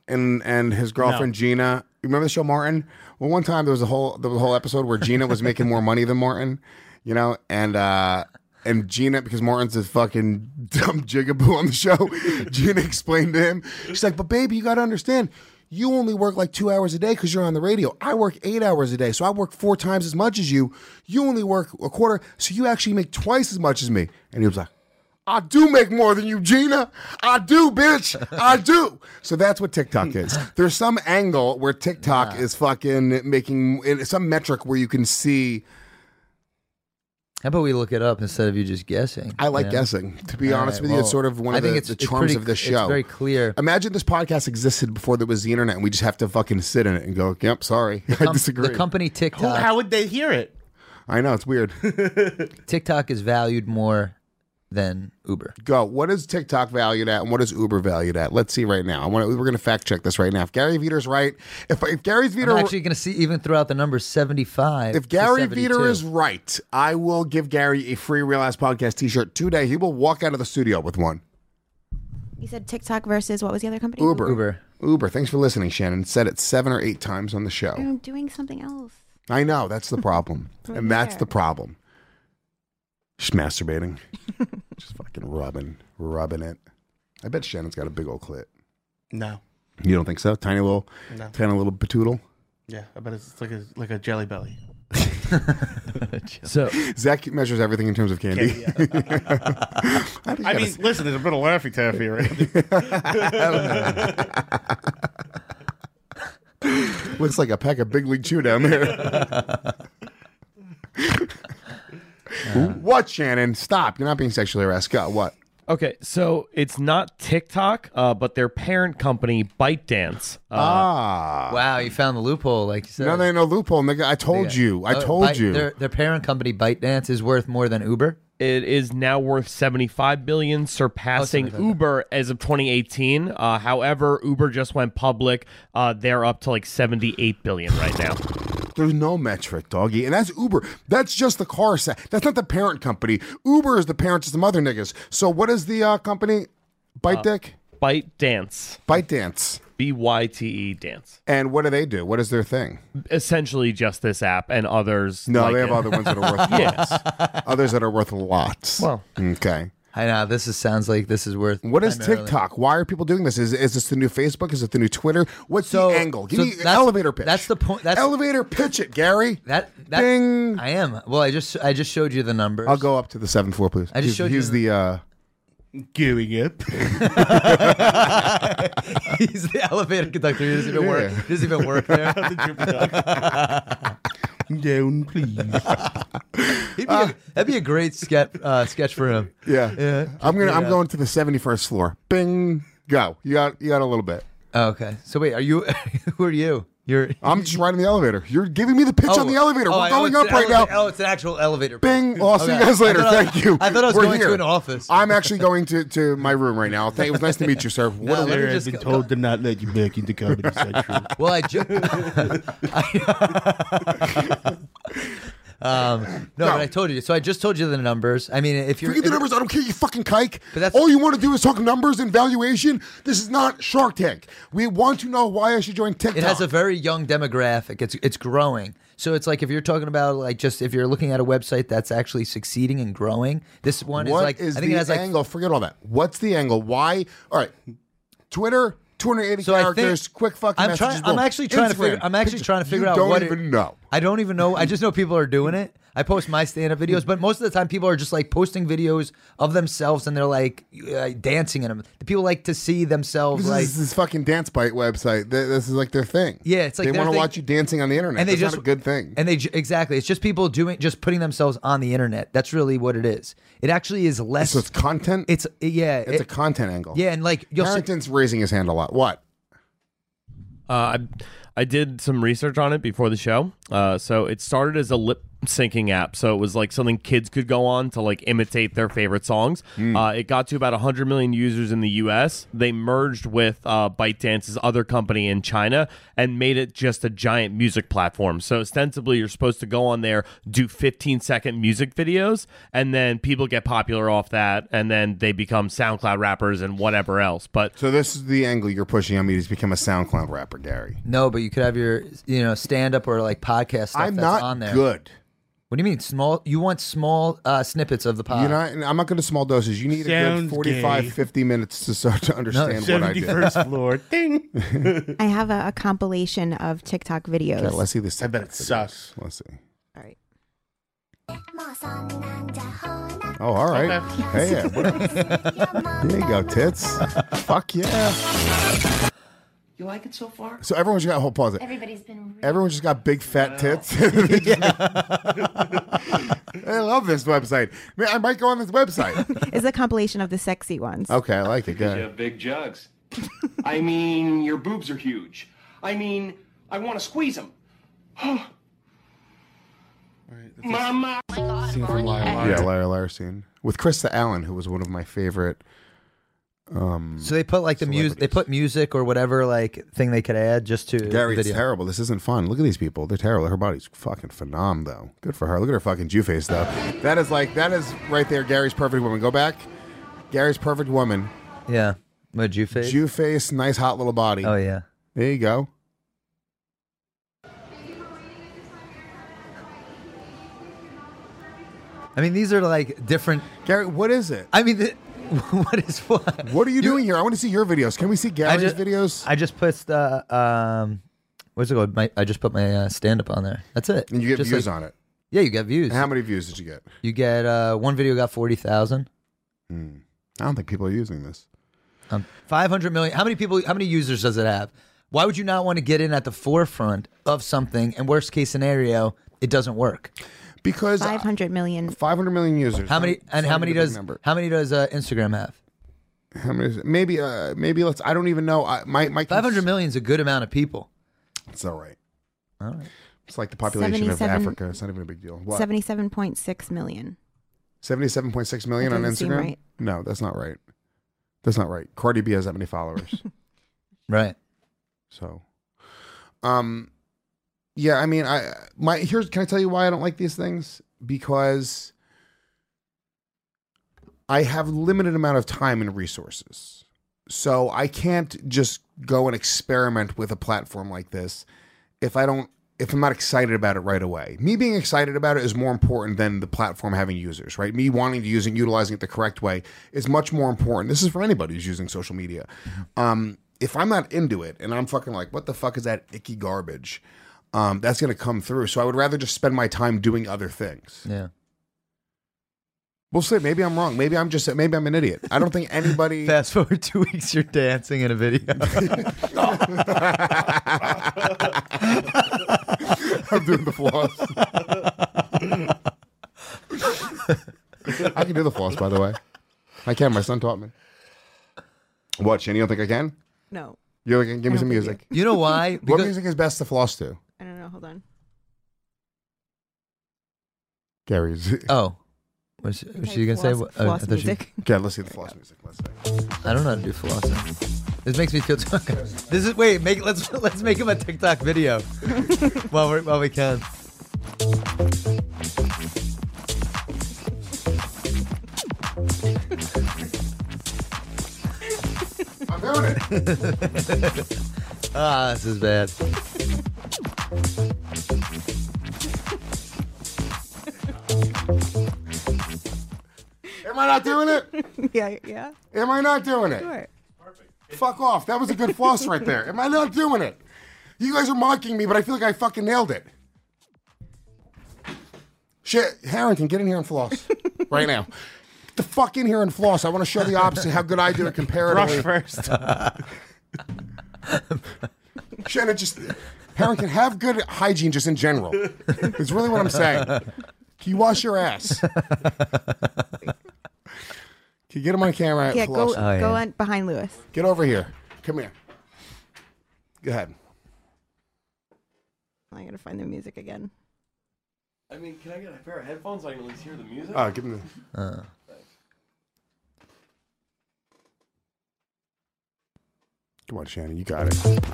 and and his girlfriend No. Gina. You remember the show Martin? Well, one time there was a whole there was a whole episode where Gina was making more money than Martin, you know, and uh, and Gina, because Martin's a fucking dumb jigaboo on the show, Gina explained to him. She's like, "But baby, you got to understand. You only work like two hours a day because you're on the radio. I work eight hours a day, so I work four times as much as you. You only work a quarter, so you actually make twice as much as me." And he was like, "I do make more than you, Gina. I do, bitch. I do." So that's what TikTok is. There's some angle where TikTok yeah. is fucking making some metric where you can see. How about we look it up instead of you just guessing? I like yeah. guessing. To be All honest right, with you, well, it's sort of one I of think the, it's, the it's charms pretty, of this show. It's very clear. Imagine this podcast existed before there was the internet, and we just have to fucking sit in it and go, "Yep, sorry, The com- I disagree." The company TikTok. Who- How would they hear it? I know, it's weird. TikTok is valued more than Uber. Go. What is TikTok valued at, and what is Uber valued at? Let's see right now. I want. We're going to fact check this right now. If Gary Veter's right, if if Gary Veter, I'm actually going to see even throughout the numbers seventy-five. If Gary to Veter is right, I will give Gary a free Real Ass Podcast T-shirt today. He will walk out of the studio with one. You said TikTok versus what was the other company? Uber. Uber. Uber. Thanks for listening, Shannon. Said it seven or eight times on the show. I'm doing something else. I know. That's the problem. Right and that's there. the problem. Just masturbating. Just fucking rubbing, rubbing it. I bet Shannon's got a big old clit. No. You don't think so? Tiny little, No. tiny little patoodle? Yeah, I bet it's like a like a jelly belly. So Zach measures everything in terms of candy. Candy, I, think I you mean, gotta- listen, there's a bit of laughing taffy around. looks like a pack of Big League Chew down there. What, Shannon? Stop. You're not being sexually harassed. Go. What? Okay, so it's not TikTok, uh, but their parent company, ByteDance. Uh, ah. wow, you found the loophole, like you said. No, there ain't no loophole, nigga. I told Yeah. you. I Uh, told Byte- you. Their, their parent company, ByteDance, is worth more than Uber. It is now worth seventy-five billion dollars, surpassing Oh, seventy-five. Uber as of twenty eighteen. Uh, however, Uber just went public. Uh, they're up to like seventy-eight billion dollars right now. There's no metric, doggy. And that's Uber. That's just the car set. That's not the parent company. Uber is the parent to some other niggas. So what is the uh, company? Byte Dick? ByteDance. ByteDance. B Y T E Dance. And what do they do? What is their thing? Essentially just this app and others. No, like they have it. other ones that are worth Yes. lots. Others that are worth lots. Well. Okay. I know, this is, sounds like this is worth... What is primarily- TikTok? Why are people doing this? Is is this the new Facebook? Is it the new Twitter? What's So- the angle? Give so me an that's- elevator pitch. that's the point- that's- elevator pitch it, Gary. That, that Ding. I am. Well, I just I just showed you the numbers. I'll go up to the seventh floor, please. I just he's, showed you he's the- the uh, Going up. He's the elevator conductor. He doesn't even work. He doesn't even work there. Down, please. He'd be a, that'd be a great sketch uh, sketch for him. yeah. Yeah. I'm gonna. I'm Yeah. going to the seventy-first floor. Bing. Go. You got. You got a little bit. Oh, okay. So wait, are you? Who are you? You're. I'm just riding the elevator. You're giving me the pitch on the elevator. oh, We're I- going oh, up it's right an now. eleva- Oh, it's an actual elevator. Bing. Well, I'll see you Okay. guys later. I thought I- Thank you. I thought I was We're going to here. an office. I'm actually going to, to my room right now. Thank, it was nice to meet you, sir. What No, are let me I've just been go- told to not let you back into Comedy Central. Well, I. Ju- I um, no, No. but I told you. So I just told you the numbers. I mean, if you're Forget the if- numbers. I don't care, you fucking kike. But that's- all you want to do is talk numbers and valuation. This is not Shark Tank. We want to know why I should join TikTok. It has a very young demographic. It's it's growing. So it's like if you're talking about like just if you're looking at a website that's actually succeeding and growing, this one What is like is I think the it has like angle? Forget all that. What's the angle? Why? All right. Twitter, two hundred eighty So I think- characters, quick fucking I'm messages. trying. I'm boom. actually trying to Instagram, figure. I'm actually pictures. trying to figure you out don't what. even it, know. I don't even know. I just know people are doing it. I post my stand-up videos, but most of the time people are just like posting videos of themselves and they're like uh, dancing in them. The people like to see themselves This like. is this fucking Dance Bite website. Th- This is like their thing. Yeah, it's like they their want to thing. watch you dancing on the internet. And they That's just not a good thing. And they ju- exactly. It's just people doing, just putting themselves on the internet. That's really what it is. It actually is less. So it's content. It's yeah. It's it- a content angle. yeah, and like you'll see, Harrington's raising his hand a lot. What? Uh, I, I did some research on it before the show. Uh, so it started as a lip syncing app. So it was like something kids could go on to like imitate their favorite songs. Hmm. Uh, it got to about one hundred million users in the U S. They merged with uh, ByteDance's other company in China and made it just a giant music platform. So ostensibly, you're supposed to go on there, do fifteen second music videos, and then people get popular off that, and then they become SoundCloud rappers and whatever else. But So this is the angle you're pushing on me to become a SoundCloud rapper, Gary. No, but you could have your, you know, stand up or like podcast stuff I'm that's not on there. good. What do you mean small? You want small uh, snippets of the pod? You're not, I'm not going to small doses. You need a Sounds good forty-five, gay. fifty minutes to start to understand what I did. seventy-first floor. Ding. I have a, a compilation of TikTok videos. Okay, let's see this. I bet it's sus. Let's see. All right. Oh, all right. Okay. Hey, yeah. What there you go, tits. Fuck yeah. You like it so far? So everyone's got, hold, pause it. Everybody's been. Everyone just got big fat tits. I love this website. Man, I might go on this website. It's a compilation of the sexy ones. Okay, I like it. Go You ahead. have big jugs. I mean, your boobs are huge. I mean, I want to squeeze them. Mama. Scene from Liar Liar. Yeah, Liar Liar scene with Krista Allen, who was one of my favorite. Um, So they put like the music, they put music or whatever like thing they could add just to Gary, the it's video. terrible. This isn't fun. Look at these people. They're terrible. Her body's fucking phenom, though. Good for her. Look at her fucking Jew face, though. That is like, that is right there, Gary's perfect woman. Go back. Gary's perfect woman. Yeah. What, Jew face? Jew face, nice hot little body. Oh, yeah. There you go. I mean, these are like different. Gary, what is it? I mean, the, what is what? What are you, doing here? I want to see your videos. Can we see Gary's just- videos? I just put uh, um, what's it called? My, I just put my uh, stand up on there. That's it. And you get Just views like- on it. Yeah, you got views. And how many views did you get? You get uh, one video got forty thousand. Hmm. I don't think people are using this. Um, five hundred million. How many people? How many users does it have? Why would you not want to get in at the forefront of something? And worst case scenario, it doesn't work. Because five hundred million. five hundred million users. How many? It's And not how even many a big does? number. How many does uh, Instagram have? How many? Is it? Maybe. Uh, maybe let's. I don't even know. I, my my. Five hundred million is a good amount of people. It's all right. All right. It's like the population of seventy-seven Africa. It's not even a big deal. What? Seventy-seven point six million. Seventy-seven point six million That on doesn't seem Instagram. right. No, that's not right. That's not right. Cardi B has that many followers. Right. So, um, yeah. I mean, I my here's. Can I tell you why I don't like these things? Because I have limited amount of time and resources, so I can't just go and experiment with a platform like this if I don't. If I'm not excited about it right away. Me being excited about it is more important than the platform having users, right? Me wanting to use it and utilizing it the correct way is much more important. This is for anybody who's using social media. Um, if I'm not into it and I'm fucking like, what the fuck is that icky garbage? Um, that's going to come through. So I would rather just spend my time doing other things. Yeah. We'll see. Maybe I'm wrong. Maybe I'm just, maybe I'm an idiot. I don't think anybody. Fast forward two weeks, you're dancing in a video. I'm doing the floss. I can do the floss, by the way. I can. My son taught me. What, Shane? You don't think I can? No. You're like, give me some music. You know why? What Because- music is best to floss to? I don't know. Hold on. Gary's. Oh. Was, was Okay, she going to say? floss- what- oh, I floss thought she- music. Okay, let's see the floss music. Let's see. I don't know how to do flossing. This makes me feel. This is wait. Make let's let's make him a TikTok video while we while we can. I'm doing it. Ah, this is bad. Am I not doing it? yeah, yeah. Am I not doing it? Sure. Fuck off. That was a good floss right there. Am I not doing it? You guys are mocking me, but I feel like I fucking nailed it. Shit, Harrington, get in here and floss right now. Get the fuck in here and floss. I want to show the opposite how good I do it comparatively. Brush first. Shannon, just Harrington, have good hygiene just in general. It's really what I'm saying. Can you wash your ass? Can you get him on camera? Yeah, go Floss. Oh, yeah. go on behind Lewis. Get over here. Come here. Go ahead. I gotta find the music again. I mean, can I get a pair of headphones so I can at least hear the music? Oh, give me the... Uh. Come on, Shannon, you got it.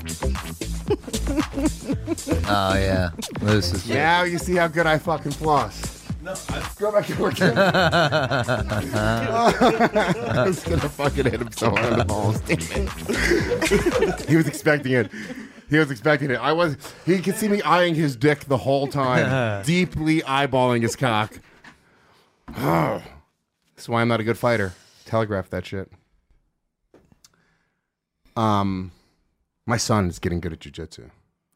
Oh, yeah. This is Now you see how good I fucking floss. No, I... Go back to work. I was going to fucking hit him so hard in the balls. Damn it. He was expecting it. He was expecting it. I was. He could see me eyeing his dick the whole time, deeply eyeballing his cock. Oh. That's why I'm not a good fighter. Telegraph that shit. Um, my son is getting good at jiu-jitsu.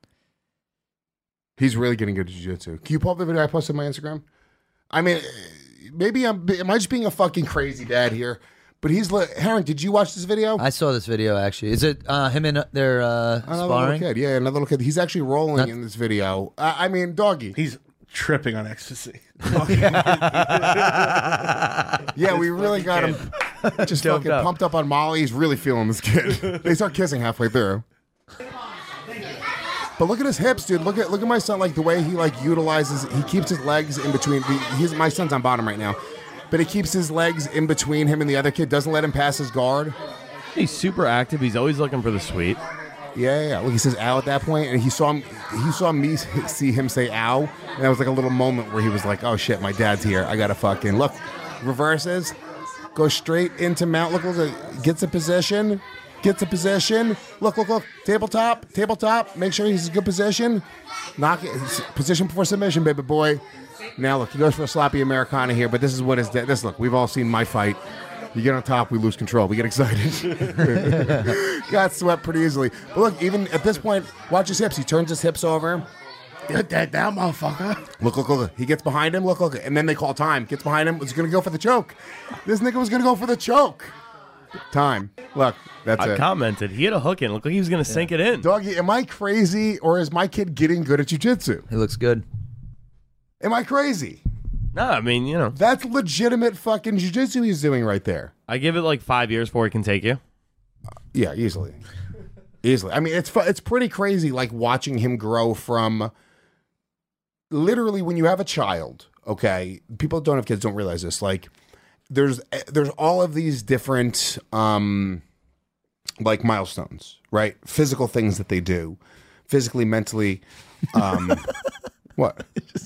He's really getting good at jiu-jitsu. Can you pull up the video I posted on my Instagram? I mean, maybe I'm. Am I just being a fucking crazy dad here? But he's like, Herring, did you watch this video? I saw this video actually. Is it uh, him and their uh, another sparring? little kid, yeah, another little kid. He's actually rolling Not- in this video. Uh, I mean, doggy. He's tripping on ecstasy. Yeah, we really got him just Doped fucking up. pumped up on Molly. He's really feeling this kid. They start kissing halfway through. But look at his hips, dude. Look at look at my son. Like the way he like utilizes. He keeps his legs in between. He's my son's on bottom right now, but he keeps his legs in between him and the other kid. Doesn't let him pass his guard. He's super active. He's always looking for the sweet. Yeah, yeah, yeah. Look, he says "ow" at that point, and he saw him. He saw me see him say "ow," and that was like a little moment where he was like, "Oh shit, my dad's here. I gotta fucking look." Reverses, goes straight into mount. Look, look, look, gets a position, gets a position. Look, look, look. Tabletop, tabletop. Make sure he's in a good position. Knock it. Position before submission, baby boy. Now look, he goes for a sloppy Americana here, but this is what is de- this. Look, we've all seen my fight. You get on top, we lose control. We get excited. Got swept pretty easily. But look, even at this point, watch his hips. He turns his hips over. Get that down, motherfucker. Look, look, look. He gets behind him. Look, look. And then they call time. Gets behind him. Was going to go for the choke. This nigga was going to go for the choke. Time. Look, that's I it. commented. He had a hook in. Looked like he was going to sink it in. Doggy, am I crazy or is my kid getting good at jiu-jitsu? He looks good. Am I crazy? No, I mean, you know. That's legitimate fucking jiu-jitsu he's doing right there. I give it like five years before he can take you. Yeah, easily. Easily. I mean, it's fu- it's pretty crazy, like, watching him grow from... Literally, when you have a child, okay, people don't have kids don't realize this. Like, there's there's all of these different, um, like, milestones, right? Physical things that they do. Physically, mentally. Um, what?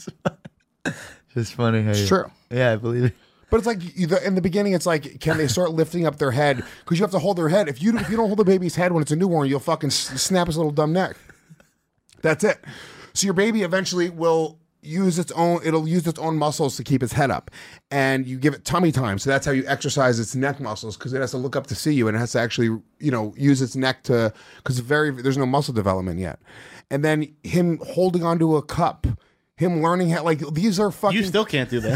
Just funny how It's you, true. Yeah, I believe it. But it's like you- the- in the beginning, it's like, can they start lifting up their head? Because you have to hold their head. If you if you don't hold the baby's head when it's a newborn, you'll fucking s- snap his little dumb neck. That's it. So your baby eventually will use its own. It'll use its own muscles to keep its head up, and you give it tummy time. So that's how you exercise its neck muscles because it has to look up to see you, and it has to actually you know use its neck to because very there's no muscle development yet. And then him holding onto a cup. Him learning how, like, these are fucking... You still can't do that.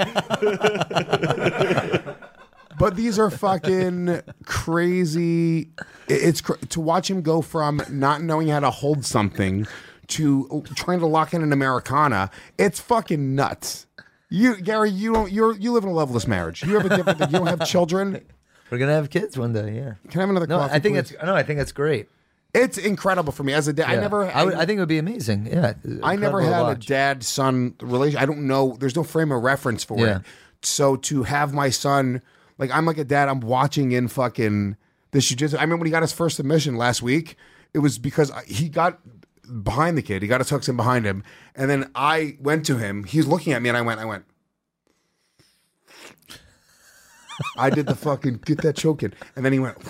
But these are fucking crazy... It's cr- to watch him go from not knowing how to hold something to trying to lock in an Americana. It's fucking nuts. You, Gary, you don't... You're you live in a loveless marriage. You have a different... You don't have children. We're gonna have kids one day. Yeah. Can I have another No, coffee, I think please? that's no. I think that's great. It's incredible for me as a dad. I Yeah. never... I, would, I think it would be amazing. Yeah. I never Incredible to had a watch. dad-son relation. I don't know. There's no frame of reference for Yeah. it. So to have my son, like I'm like a dad. I'm watching in fucking this jiu-jitsu. I remember when he got his first submission last week. It was because he got behind the kid. He got his hooks in behind him, and then I went to him. He's looking at me, and I went. I went. I did the fucking get that choke in, and then he went.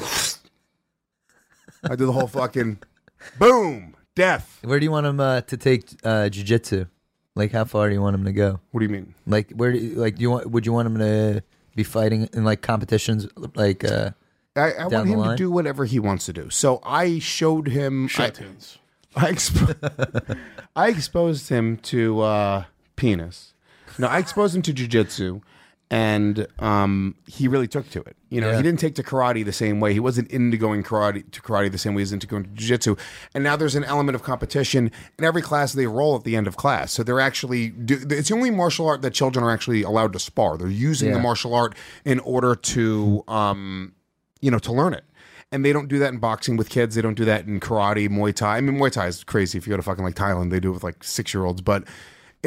I did the whole fucking boom death. Where do you want him uh, to take uh, jiu-jitsu? Like, how far do you want him to go? What do you mean? Like, where do you, like do you want? Would you want him to be fighting in like competitions? Like, uh, I, I down want the him line? to do whatever he wants to do. So I showed him. Show I, tunes. I, expo- I exposed him to uh, penis. No, I exposed him to jujitsu, and um, he really took to it. You know, Yeah. he didn't take to karate the same way. He wasn't into going karate to karate the same way he's into going to jujitsu. And now there's an element of competition in every class. They roll at the end of class, so they're actually. Do, it's the only martial art that children are actually allowed to spar. They're using the Yeah. martial art in order to, um, you know, to learn it. And they don't do that in boxing with kids. They don't do that in karate, Muay Thai. I mean, Muay Thai is crazy. If you go to fucking like Thailand, they do it with like six year olds. But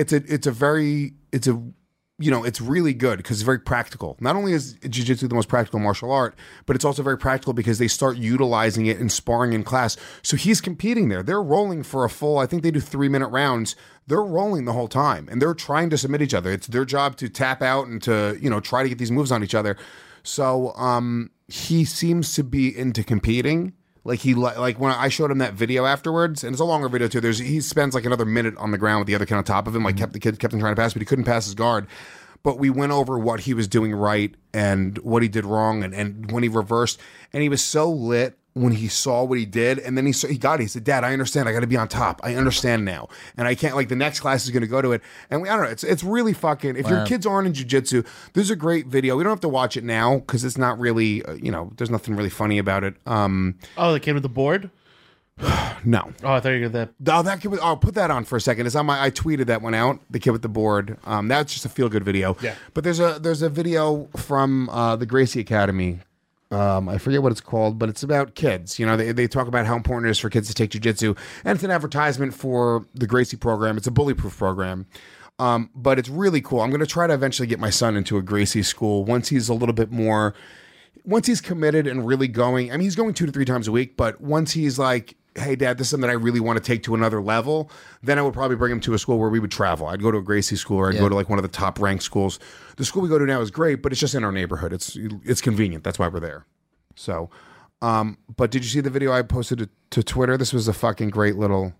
it's a it's a very it's a you know, it's really good because it's very practical. Not only is jiu-jitsu the most practical martial art, but it's also very practical because they start utilizing it in sparring in class. So he's competing there. They're rolling for a full, I think they do three minute rounds. They're rolling the whole time and they're trying to submit each other. It's their job to tap out and to, you know, try to get these moves on each other. So um, he seems to be into competing. Like he like when I showed him that video afterwards, and it's a longer video too. There's he spends like another minute on the ground with the other kid on top of him. Like kept the kid kept him trying to pass, but he couldn't pass his guard. But we went over what he was doing right and what he did wrong, and, and when he reversed, and he was so lit when he saw what he did, and then he saw, he got it. He said, "Dad, I understand. I got to be on top. I understand now, and I can't like the next class is going to go to it." And we, I don't know. It's it's really fucking. If wow. your kids aren't in jiu-jitsu, there's a great video. We don't have to watch it now because it's not really, uh, you know, there's nothing really funny about it. Um, oh, the kid with the board. No. Oh, I thought you were that. Oh, that kid was, I'll put that on for a second. It's on my. I tweeted that one out. The kid with the board. Um, that's just a feel good video. Yeah. But there's a there's a video from uh, the Gracie Academy. Um, I forget what it's called, but it's about kids. You know, they they talk about how important it is for kids to take jiu-jitsu, and it's an advertisement for the Gracie program. It's a bully-proof program. Um, but it's really cool. I'm going to try to eventually get my son into a Gracie school once he's a little bit more. Once he's committed and really going. I mean, he's going two to three times a week, but once he's like, hey, Dad, this is something that I really want to take to another level, then I would probably bring him to a school where we would travel. I'd go to a Gracie school or I'd Yeah. go to like one of the top ranked schools. The school we go to now is great, but it's just in our neighborhood. It's it's convenient. That's why we're there. So, um, but did you see the video I posted to, to Twitter? This was a fucking great little...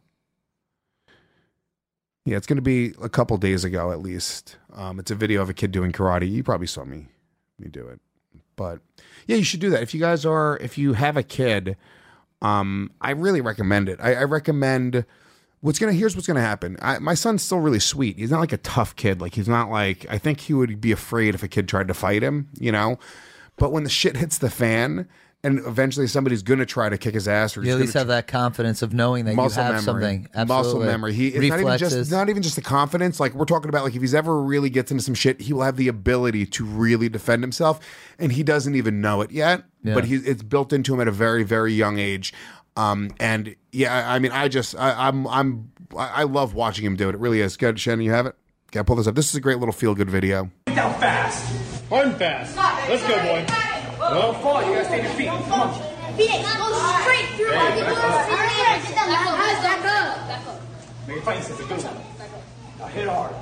Yeah, it's going to be a couple days ago at least. Um, it's a video of a kid doing karate. You probably saw me, me do it. But yeah, you should do that. If you guys are, if you have a kid... Um, I really recommend it. I, I recommend what's gonna. Here's what's gonna happen. I, my son's still really sweet. He's not like a tough kid. Like he's not like. I think he would be afraid if a kid tried to fight him. You know, but when the shit hits the fan, and eventually somebody's gonna try to kick his ass, or you at least have that confidence of knowing that you have memory. something. Absolutely. Muscle memory. He it's not even just not even just the confidence. Like we're talking about. Like if he's ever really gets into some shit, he will have the ability to really defend himself, and he doesn't even know it yet. Yeah. But he, it's built into him at a very, very young age. Um, and yeah, I, I mean, I just, I, I'm, I'm, I love watching him do it. It really is. Good, Shannon, you have it? Okay, I'll pull this up. This is a great little feel-good video. Get down fast. Hard and fast. Let's go, boy. Well, fall. You gotta stay on your feet. Come on. Phoenix, go straight through. Hey, Get back back up. Back up. Back up. Make a fighting sense. Go. Now hit hard.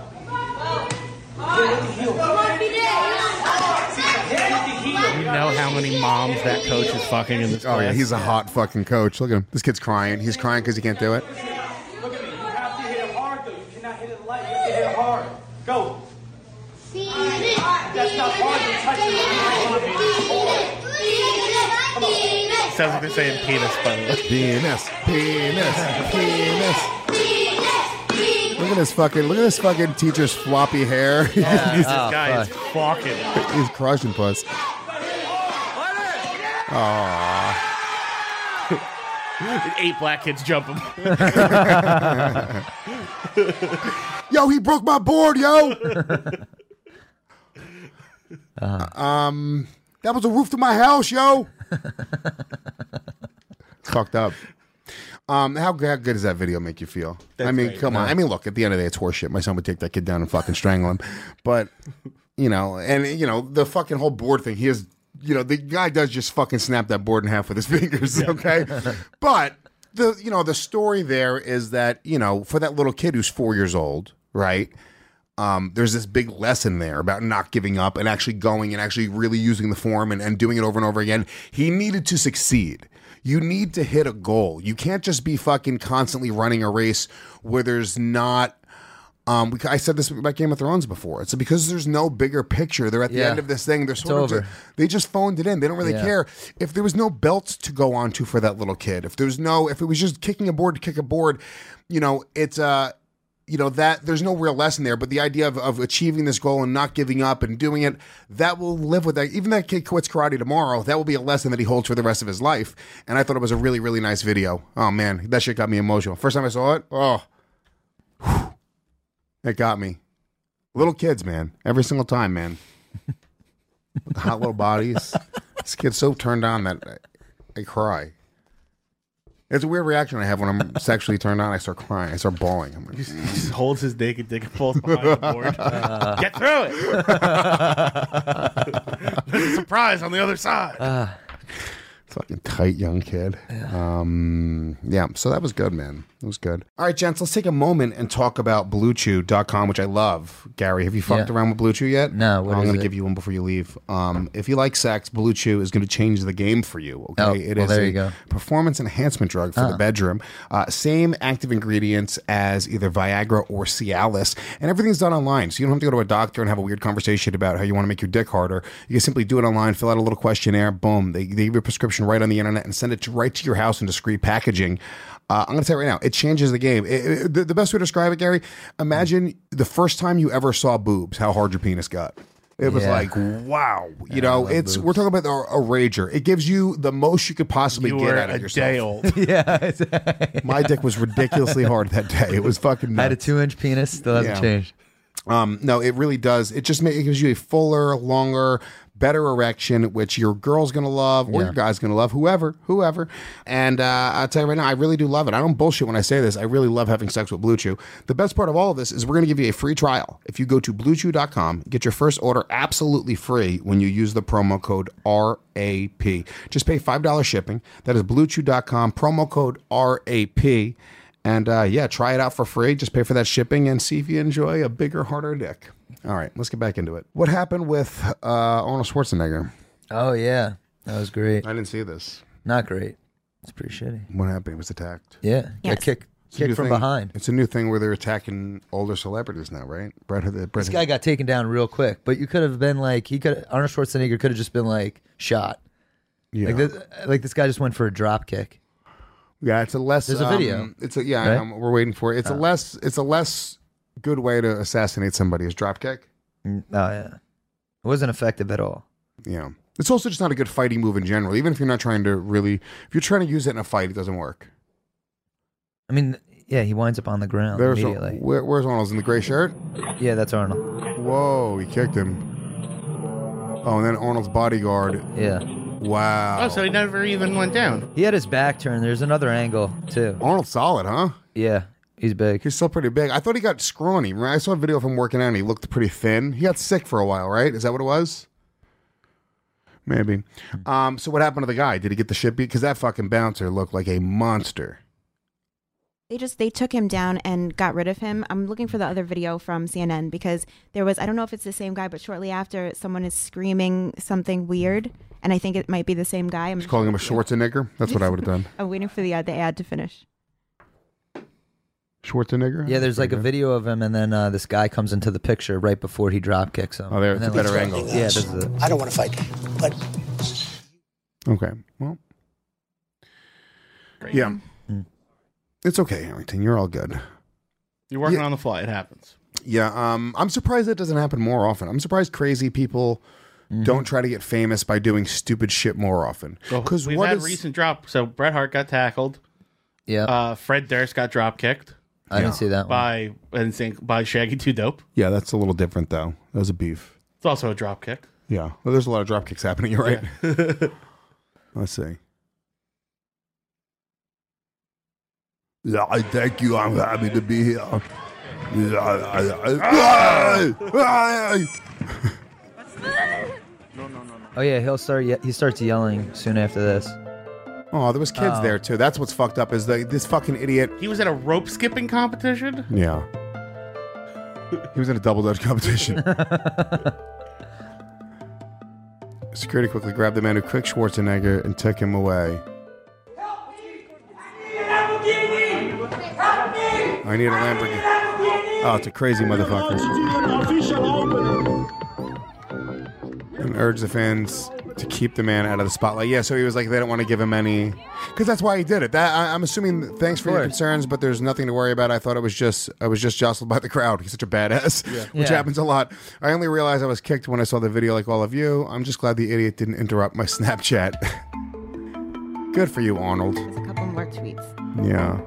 You know how many moms that coach is fucking in this class? Oh yeah, he's a hot fucking coach. Look at him. This kid's crying. He's crying because he can't do it. Look at me. You have to hit it hard, though. You cannot hit it light. You have to hit it hard. Go. That's not hard. You're touching. Sounds like they're saying penis, by the way. Penis, penis, penis. Look at this fucking, look at this fucking teacher's floppy hair. Yeah. this Oh, guy fuck. is fucking. He's crushing puss. Aww. Eight black kids jump him. Yo, he broke my board, yo. uh, um, that was the roof to my house, yo. It's fucked up. Um, how, how good does that video make you feel? That's I mean, great. come on. I mean, look, at the end of the day, it's horseshit. My son would take that kid down and fucking strangle him. But, you know, and, you know, the fucking whole board thing, he is, you know, the guy does just fucking snap that board in half with his fingers, okay? But, the you know, the story there is that, you know, for that little kid who's four years old, right? Um, there's this big lesson there about not giving up and actually going and actually really using the form and, and doing it over and over again. He needed to succeed. You need to hit a goal. You can't just be fucking constantly running a race where there's not. Um, I said this about Game of Thrones before. It's because there's no bigger picture. They're at the Yeah. end of this thing. They're It's sort of over. just, they just phoned it in. They don't really Yeah. care. If there was no belts to go on to for that little kid, if there's no, if it was just kicking a board to kick a board, you know, it's uh you know, that there's no real lesson there, but the idea of, of achieving this goal and not giving up and doing it, that will live with that. Even that kid quits karate tomorrow, that will be a lesson that he holds for the rest of his life. And I thought it was a really, really nice video. Oh man, that shit got me emotional. First time I saw it, oh, whew, it got me. Little kids, man. Every single time, man. With the hot little bodies. This kid's so turned on that I, I cry. It's a weird reaction I have when I'm sexually turned on. I start crying. I start bawling. I'm like, He just holds his naked dick and pulls behind the board. Uh. Get through it. There's a surprise on the other side. Uh. Fucking tight young kid. Yeah. Um, yeah, so that was good, man. It was good. All right, gents, let's take a moment and talk about Blue Chew dot com, which I love. Gary, have you fucked Yeah. around with Blue Chew yet? No, what I'm is going to it? give you one before you leave. Um, if you like sex, Blue Chew is going to change the game for you. Okay, Oh, it well, is there a you go. performance enhancement drug for Ah. the bedroom. Uh, same active ingredients as either Viagra or Cialis, and everything's done online, so you don't have to go to a doctor and have a weird conversation about how you want to make your dick harder. You can simply do it online, fill out a little questionnaire, boom, they, they give you a prescription right on the internet and send it to, right to your house in discreet packaging. Uh, I'm going to tell you right now, it changes the game. It, it, the, the best way to describe it, Gary, imagine the first time you ever saw boobs, how hard your penis got. It was Yeah. like, wow. You Yeah, I know, love it's boobs. we're talking about a, a rager. It gives you the most you could possibly You get were out of a yourself. day old. Yeah. My dick was ridiculously hard that day. It was fucking nuts. I had a two-inch penis. Still hasn't Yeah. changed. Um, no, it really does. It just ma- it gives you a fuller, longer, better erection, which your girl's gonna love, or Yeah. your guy's gonna love, whoever, whoever. And uh, I'll tell you right now, I really do love it. I don't bullshit when I say this. I really love having sex with Blue Chew. The best part of all of this is we're gonna give you a free trial. If you go to blue chew dot com, get your first order absolutely free when you use the promo code R A P. Just pay five dollars shipping. That is blue chew dot com, promo code R A P. And uh, yeah, try it out for free. Just pay for that shipping and see if you enjoy a bigger, harder dick. All right, let's get back into it. What happened with uh, Arnold Schwarzenegger? Oh yeah, that was great. I didn't see this. Not great. It's pretty shitty. What happened? He was attacked. Yeah, Yes. got kicked, It's a new kicked from thing. behind. It's a new thing where they're attacking older celebrities now, right? Brett, Brett, This guy got taken down real quick, but you could have been like he could. Arnold Schwarzenegger could have just been like shot. yeah. Like this, like this guy just went for a drop kick. Yeah, it's a less. There's a um, video. It's a yeah. Right? um, we're waiting for it. It's a less. It's a less good way to assassinate somebody is drop kick. Mm, Oh yeah, it wasn't effective at all. Yeah, it's also just not a good fighting move in general. Even if you're not trying to really, if you're trying to use it in a fight, it doesn't work. I mean, yeah, he winds up on the ground There's a, immediately. where, where's Arnold's in the gray shirt? Yeah, that's Arnold. Whoa, he kicked him. Oh, and then Arnold's bodyguard. Yeah, Wow. Oh, so he never even went down. he had his back turned. There's another angle too. Arnold's solid, huh? Yeah, he's big. He's still pretty big. I thought he got scrawny. Right? I saw a video of him working out and he looked pretty thin. He got sick for a while, right? Is that what it was? Maybe. Um, so what happened to the guy? Did he get the shit beat? Because that fucking bouncer looked like a monster. They just they took him down and got rid of him. I'm looking for the other video from C N N because there was I don't know if it's the same guy, but shortly after someone is screaming something weird, and I think it might be the same guy. I'm He's calling him a Schwarzenegger. That's what I would have done. I'm waiting for the uh, the ad to finish. Schwarzenegger? Yeah, there's like a video of him, and then uh, this guy comes into the picture right before he drop kicks him. Oh, there, And it's a then, better like, angle. Yeah, this is it. I don't want to fight, but Okay. Well. Yeah. Mm. It's okay, Harrington. You're all good. You're working Yeah. on the fly. It happens. Yeah, um, I'm surprised that doesn't happen more often. I'm surprised crazy people Mm-hmm. don't try to get famous by doing stupid shit more often. Because we've what had is- recent drop. So Bret Hart got tackled. Yeah, Uh, Fred Durst got drop kicked I didn't see that one. by and think by Shaggy Two Dope. Yeah, that's a little different though. That was a beef. It's also a drop kick. Yeah, well, there's a lot of drop kicks happening. You're right. Let's see. Yeah, I thank you. I'm happy to be here. Yeah, I- I- Oh yeah, he'll start. Ye- he starts yelling soon after this. Oh, there was kids Oh. there too. That's what's fucked up. Is the this fucking idiot? He was at a rope skipping competition. Yeah. He was in a double dutch competition. Security quickly grabbed the man who kicked Schwarzenegger and took him away. I need a Lamborghini. Oh, it's a crazy motherfucker. And urged the fans to keep the man out of the spotlight. Yeah, so he was like, they don't want to give him any, because that's why he did it. That I, I'm assuming. Thanks for your concerns, but there's nothing to worry about. I thought it was just I was just jostled by the crowd. He's such a badass, which Yeah. happens a lot. I only realized I was kicked when I saw the video, like all of you. I'm just glad the idiot didn't interrupt my Snapchat. Good for you, Arnold. There's a couple more tweets. Yeah.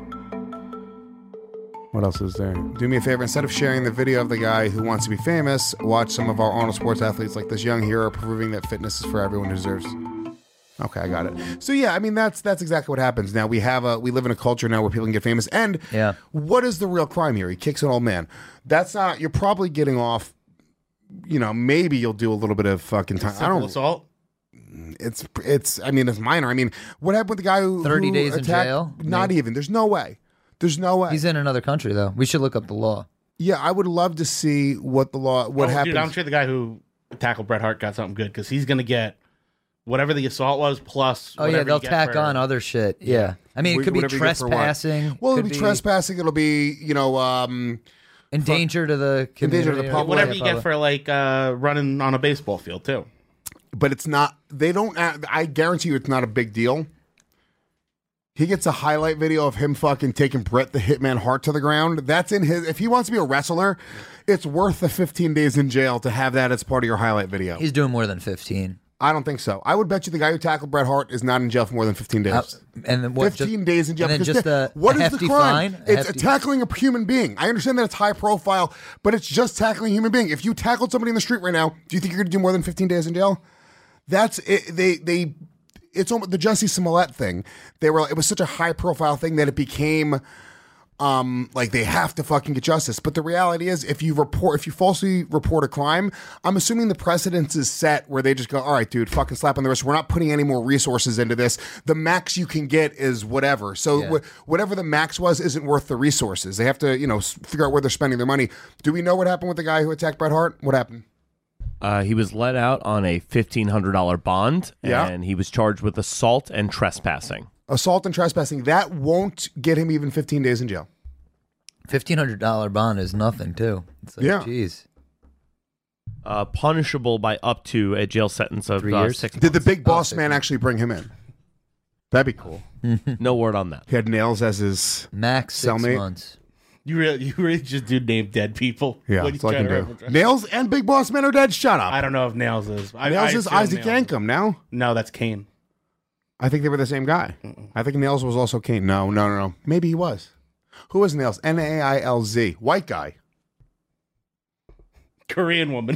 What else is there? Do me a favor, instead of sharing the video of the guy who wants to be famous, watch some of our Arnold sports athletes like this young hero proving that fitness is for everyone who deserves. Okay, I got it. So yeah, I mean that's that's exactly what happens. Now we have a we live in a culture now where people can get famous. And yeah. what is the real crime here? He kicks an old man. That's not. You're probably getting off. You know, maybe you'll do a little bit of fucking time. I don't. Assault. It's it's. I mean, it's minor. I mean, what happened with the guy who thirty who days in attacked, jail? Not Maybe. even. There's no way. There's no way. He's in another country though. We should look up the law. Yeah, I would love to see what the law. What oh, happens. Dude, I'm sure the guy who tackled Bret Hart got something good because he's going to get whatever the assault was plus. Oh yeah, they'll tack on other shit. Yeah, I mean it could be Whatever you get for what. trespassing. Well, it'll could be trespassing. It'll be you know. um Endanger to the community. Endanger to the public. Whatever you get for like uh, running on a baseball field too. But it's not. They don't. I guarantee you, it's not a big deal. He gets a highlight video of him fucking taking Bret the Hitman Hart to the ground. That's in his. If he wants to be a wrestler, it's worth the fifteen days in jail to have that as part of your highlight video. He's doing more than fifteen. I don't think so. I would bet you the guy who tackled Bret Hart is not in jail for more than fifteen days. Uh, and then what, fifteen just, days in jail. And then because just the- a, what a is the hefty crime? fine. A It's hefty- tackling a human being. I understand that it's high profile, but it's just tackling a human being. If you tackled somebody in the street right now, do you think you're going to do more than fifteen days in jail? That's it. They they. It's almost the Jussie Smollett thing. They were. It was such a high profile thing that it became. Um, like they have to fucking get justice. But the reality is, if you report, if you falsely report a crime, I'm assuming the precedence is set where they just go, all right, dude, fucking slap on the wrist. We're not putting any more resources into this. The max you can get is whatever. So Yeah. wh- whatever the max was isn't worth the resources. They have to, you know, s- figure out where they're spending their money. Do we know what happened with the guy who attacked Bret Hart? What happened? Uh, he was let out on a fifteen hundred dollars bond, Yeah. and he was charged with assault and trespassing. Assault and trespassing. That won't get him even fifteen days in jail. fifteen hundred dollar bond is nothing too. It's like, Yeah. Jeez. Uh, punishable by up to a jail sentence of Three uh, years? six Did the months. big boss man actually bring him in? That'd be cool. No word on that. He had Nails as his Max six cellmate. months. You really, you really just do name dead people. Yeah, When that's you all I try can to do. reference- Nails and Big Boss Man are dead. Shut up. I don't know if Nails is. I, Nails I is assume Isaac Nails is. Yankum now. No, that's Kane. I think they were the same guy. I think Nails was also Kane. No, no, no, no. Maybe he was. Who was Nails? N A I L Z. White guy. Korean woman.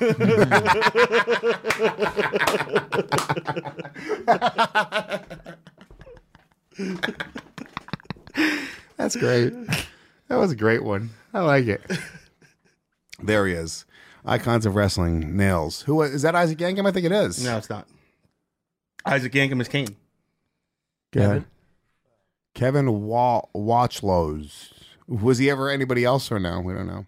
That's great. That was a great one. I like it. There he is. Icons of wrestling. Nails. Who is that? Isaac Yankum? I think it is. No, it's not. Isaac Yankum is Kane. Go ahead. Kevin Wa- Watchlows. Was he ever anybody else or no? We don't know.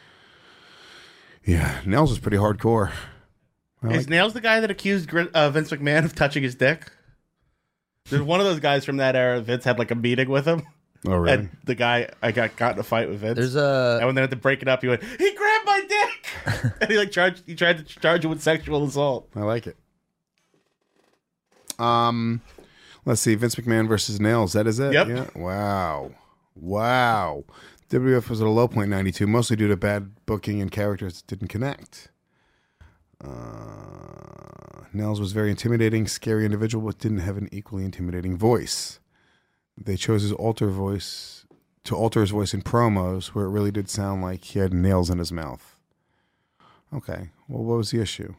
Yeah, Nails was pretty hardcore. I Is like- Nails the guy that accused Gr- uh, Vince McMahon of touching his dick? There's one of those guys from that era. Vince had like a meeting with him. Oh, really? And the guy, I got got in a fight with Vince. There's a and when they had to break it up, he went, he grabbed my dick, and he like charged. He tried to charge him with sexual assault. I like it. Um, let's see. Vince McMahon versus Nails. That is it. Yep. Yeah. Wow. Wow. W W F was at a low point in ninety-two, mostly due to bad booking and characters that didn't connect. Uh, Nails was very intimidating, scary individual, but didn't have an equally intimidating voice. They chose his alter voice to alter his voice in promos, where it really did sound like he had nails in his mouth. Okay. Well, what was the issue?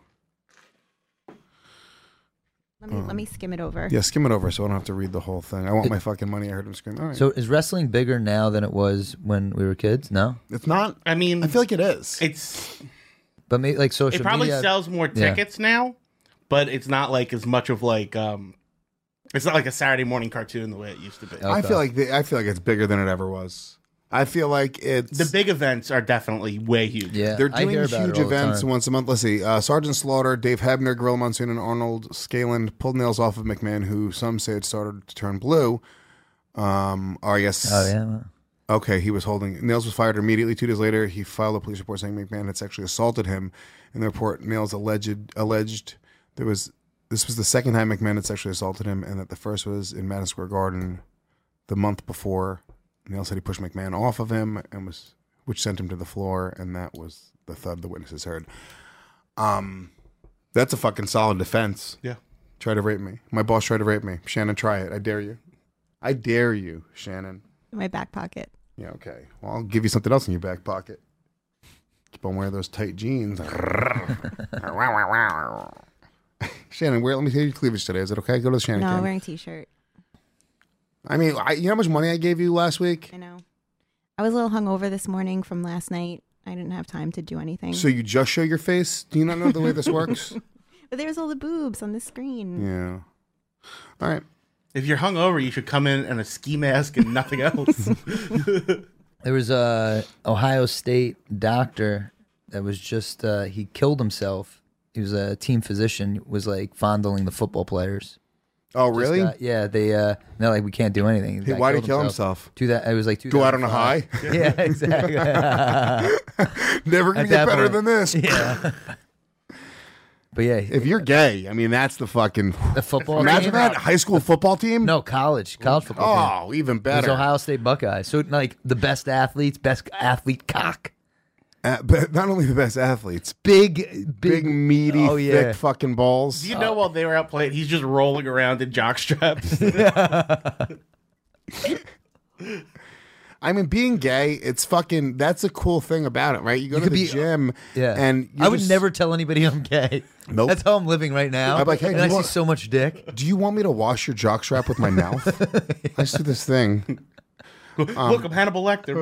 Let me let me skim it over. Yeah, skim it over so I don't have to read the whole thing. I want my fucking money. I heard him scream. All right. So is wrestling bigger now than it was when we were kids? No, it's not. I mean, I feel like it is. It's but maybe like social it probably media sells more Yeah. tickets now, but it's not like as much of like um, it's not like a Saturday morning cartoon the way it used to be. I feel like the, I feel like it's bigger than it ever was. I feel like it's The big events are definitely way huge. They're doing huge events once a month. Let's see. Uh, Sergeant Slaughter, Dave Hebner, Gorilla Monsoon, and Arnold Scaland pulled nails off of McMahon, who some say had started to turn blue. Um, or I guess. Oh yeah. Okay, he was holding. Nails was fired immediately. Two days later, he filed a police report saying McMahon had sexually assaulted him. In the report, Nails alleged alleged there was this was the second time McMahon had sexually assaulted him, and that the first was in Madison Square Garden the month before. Nails said he pushed McMahon off of him, and was which sent him to the floor, and that was the thud the witnesses heard. Um, that's a fucking solid defense. Yeah. Try to rape me. My boss tried to rape me. Shannon, try it. I dare you. I dare you, Shannon. In my back pocket. Yeah, okay. Well, I'll give you something else in your back pocket. Keep on wearing those tight jeans. Shannon, wear, let me see your cleavage today. Is it okay? Go to the Shannon No, cam. I'm wearing a t-shirt. I mean, I, you know how much money I gave you last week? I know. I was a little hungover this morning from last night. I didn't have time to do anything. So you just show your face? Do you not know the way this works? But there's all the boobs on the screen. Yeah. All right. If you're hungover, you should come in in a ski mask and nothing else. There was a Ohio State doctor that was just uh, he killed himself. He was a team physician. Was like fondling the football players. Oh, Just really? got- yeah, they uh, they're like we can't do anything. The Hey, guy why'd he killed kill himself? To that, it was like Go out on a high? two thousand five. Yeah, exactly. Never gonna At get that better point- than this. Yeah. But yeah, If you're gay, I mean, that's the fucking the football. Imagine team? that high school football team. No, college, college football. Oh, team. even It was better. Ohio State Buckeyes. So like the best athletes, best athlete cock. Uh, but not only the best athletes, big, big, big meaty, oh, yeah. thick fucking balls. Do you know while they were out playing, he's just rolling around in jock straps? I mean, being gay, it's fucking. That's a cool thing about it, right? You go You to could the be- gym, Yeah, and I would just- never tell anybody I'm gay. Nope. That's how I'm living right now. I'm like, hey, and do I you see want- so much dick. Do you want me to wash your jockstrap with my mouth? I just do this thing. Look, I'm Hannibal Lecter.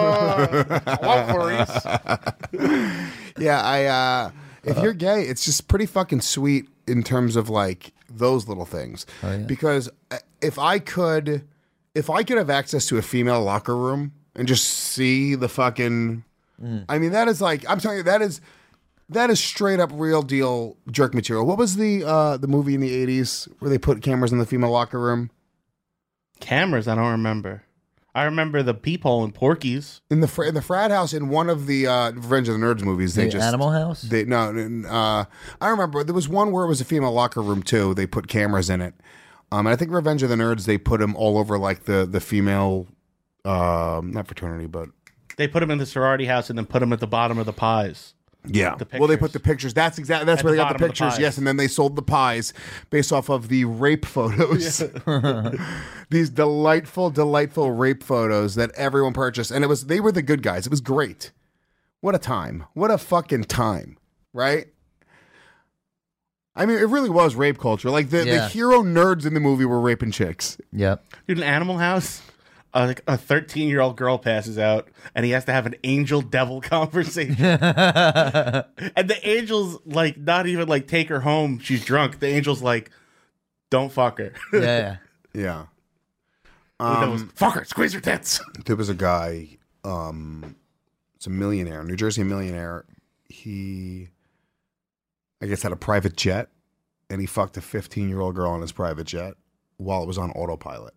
Whoa, Yeah, I. uh If you're gay, it's just pretty fucking sweet in terms of like those little things. Oh, yeah. Because if I could, if I could have access to a female locker room and just see the fucking, Mm. I mean, that is like I'm telling you, that is that is straight up real deal jerk material. What was the uh the movie in the eighties where they put cameras in the female locker room? Cameras, I don't remember. I remember the peephole in Porky's. In the fr- in the frat house in one of the uh, Revenge of the Nerds movies, they The just Animal House? They no, n- uh, I remember there was one where it was a female locker room too. They put cameras in it, um, and I think Revenge of the Nerds they put them all over like the the female, um, not fraternity, but They put him in the sorority house and then put him at the bottom of the pies. yeah. The Well, they pictures. put the pictures. That's exactly that's At where the they got the bottom of the pictures. pies. Yes, and then they sold the pies based off of the rape photos. These delightful, delightful rape photos that everyone purchased, and it was they were the good guys. It was great. What a time! What a fucking time! Right? I mean, it really was rape culture. Like the, the Yeah. hero nerds in the movie were raping chicks. Yep. Dude, in Animal House, uh, like a thirteen-year-old girl passes out, and he has to have an angel-devil conversation. And the angel's like, not even like take her home. She's drunk. The angel's like, don't fuck her. Yeah. Yeah. The devil's, fuck her, squeeze her tits. There was a guy, um, it's a millionaire, New Jersey millionaire. He, I guess, had a private jet, and he fucked a fifteen-year-old girl on his private jet while it was on autopilot.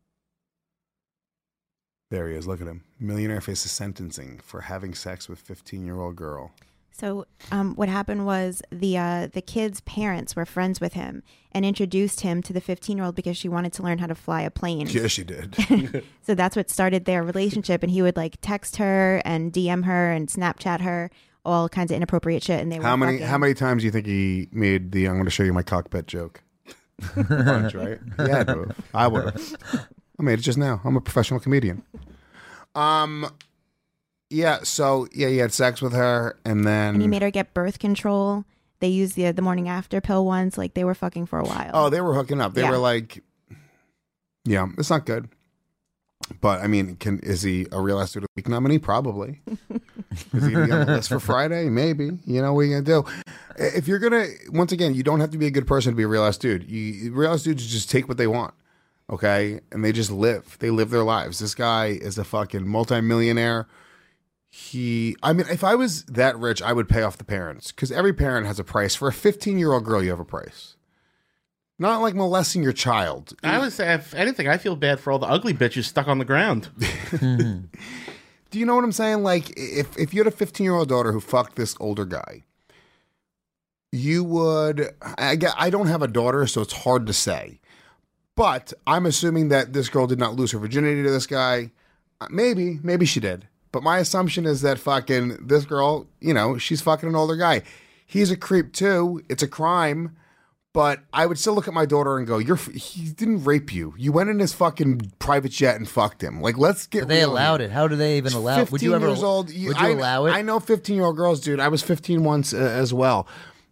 There he is. Look at him. Millionaire faces sentencing for having sex with fifteen-year-old girl. So um, what happened was the uh, the kid's parents were friends with him and introduced him to the fifteen-year-old because she wanted to learn how to fly a plane. Yeah, she did. So that's what started their relationship. And he would like text her and D M her and Snapchat her all kinds of inappropriate shit. And they were How many? fucking. How many times do you think he made the "I'm going to show you my cockpit" joke? A bunch, right? Yeah, I do. I would have. I made it just now. I'm a professional comedian. Um, yeah. So yeah, he had sex with her, and then And he made her get birth control. They used the the morning after pill once. Like they were fucking for a while. oh, they were hooking up. They Yeah. were like, yeah, it's not good. But I mean, can is he a real Student Week nominee? Probably. Is he gonna be on the list for Friday? Maybe. You know what are you gonna do? If you're gonna, once again, you don't have to be a good person to be a real ass dude. You real ass dudes just take what they want, okay, and they just live. They live their lives. This guy is a fucking multimillionaire. He, I mean, if I was that rich, I would pay off the parents because every parent has a price. For a fifteen year old girl, you have a price. Not like molesting your child. I would say, if anything, I feel bad for all the ugly bitches stuck on the ground. Do you know what I'm saying? Like, if if you had a fifteen year old daughter who fucked this older guy, you would. I get, I don't have a daughter, so it's hard to say. But I'm assuming that this girl did not lose her virginity to this guy. Uh, Maybe, maybe she did. But my assumption is that fucking this girl, you know, she's fucking an older guy. He's a creep too. It's a crime. But I would still look at my daughter and go, "You're he didn't rape you. You went in his fucking private jet and fucked him. Like, let's get." But they real allowed here. it. How do they even allow it? Would you ever? years old. You- would you I, allow it? I know fifteen year old girls, dude. I was fifteen once uh, as well.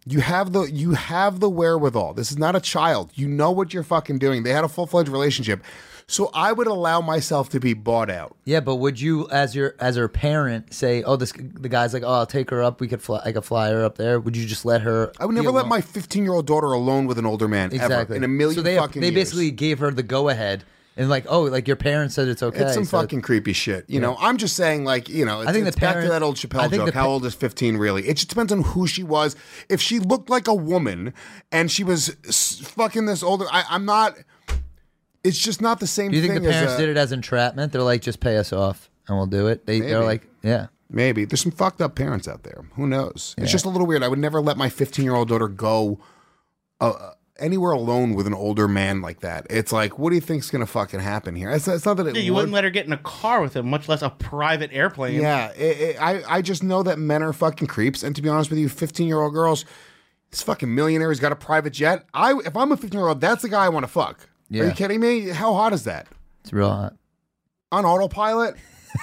You have the you have the wherewithal. This is not a child. You know what you're fucking doing. They had a full-fledged relationship. So I would allow myself to be bought out. Yeah, but would you, as your as her parent, say, "Oh, this the guy's like, oh, I'll take her up. We could fly, I could fly her up there." Would you just let her? I would never let my fifteen-year-old daughter alone with an older man exactly ever in a million so they, fucking they years. basically gave her the go-ahead and like, oh, like your parents said it's okay. It's some so fucking creepy shit. You Yeah. know, I'm just saying, like, you know, it's, I think it's the back to parent- that old I Chappelle think joke. the How pa- old is fifteen really? It just depends on who she was. If she looked like a woman and she was s- fucking this older, I, I'm not. It's just not the same Do you thing. think the parents as a, did it as entrapment? They're like, just pay us off and we'll do it. They, they're Maybe. like, yeah. Maybe. There's some fucked up parents out there. Who knows? Yeah. It's just a little weird. I would never let my fifteen-year-old daughter go uh, anywhere alone with an older man like that. It's like, what do you think's going to fucking happen here? It's, it's not that it Yeah, you would- wouldn't let her get in a car with him, much less a private airplane. Yeah, it, it, I, I just know that men are fucking creeps. And to be honest with you, fifteen-year-old girls, this fucking millionaire, he's got a private jet. I If I'm a fifteen-year-old, that's the guy I want to fuck. Are Yeah. you kidding me? How hot is that? It's real hot. On autopilot?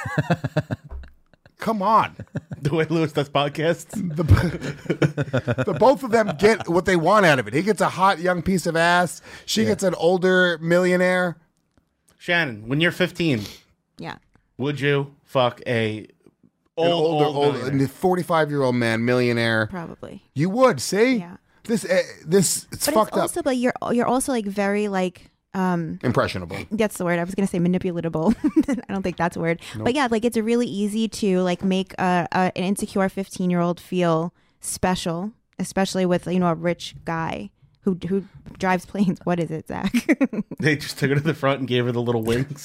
Come on. The way Lewis does podcasts. The, the both of them get what they want out of it. He gets a hot young piece of ass. She gets an older millionaire. Shannon, when you're fifteen, Yeah. would you fuck a An old, older, old older, millionaire? forty-five-year-old man, millionaire. Probably. You would, see? Yeah. This, uh, this, it's But fucked it's also, up. but you're you're also like very like um Impressionable. that's the word. I was gonna say manipulatable. I don't think that's a word. But yeah, like it's really easy to like make a, a an insecure fifteen year old feel special, especially with you know a rich guy who who drives planes. What is it, Zach? They just took her to the front and gave her the little wings.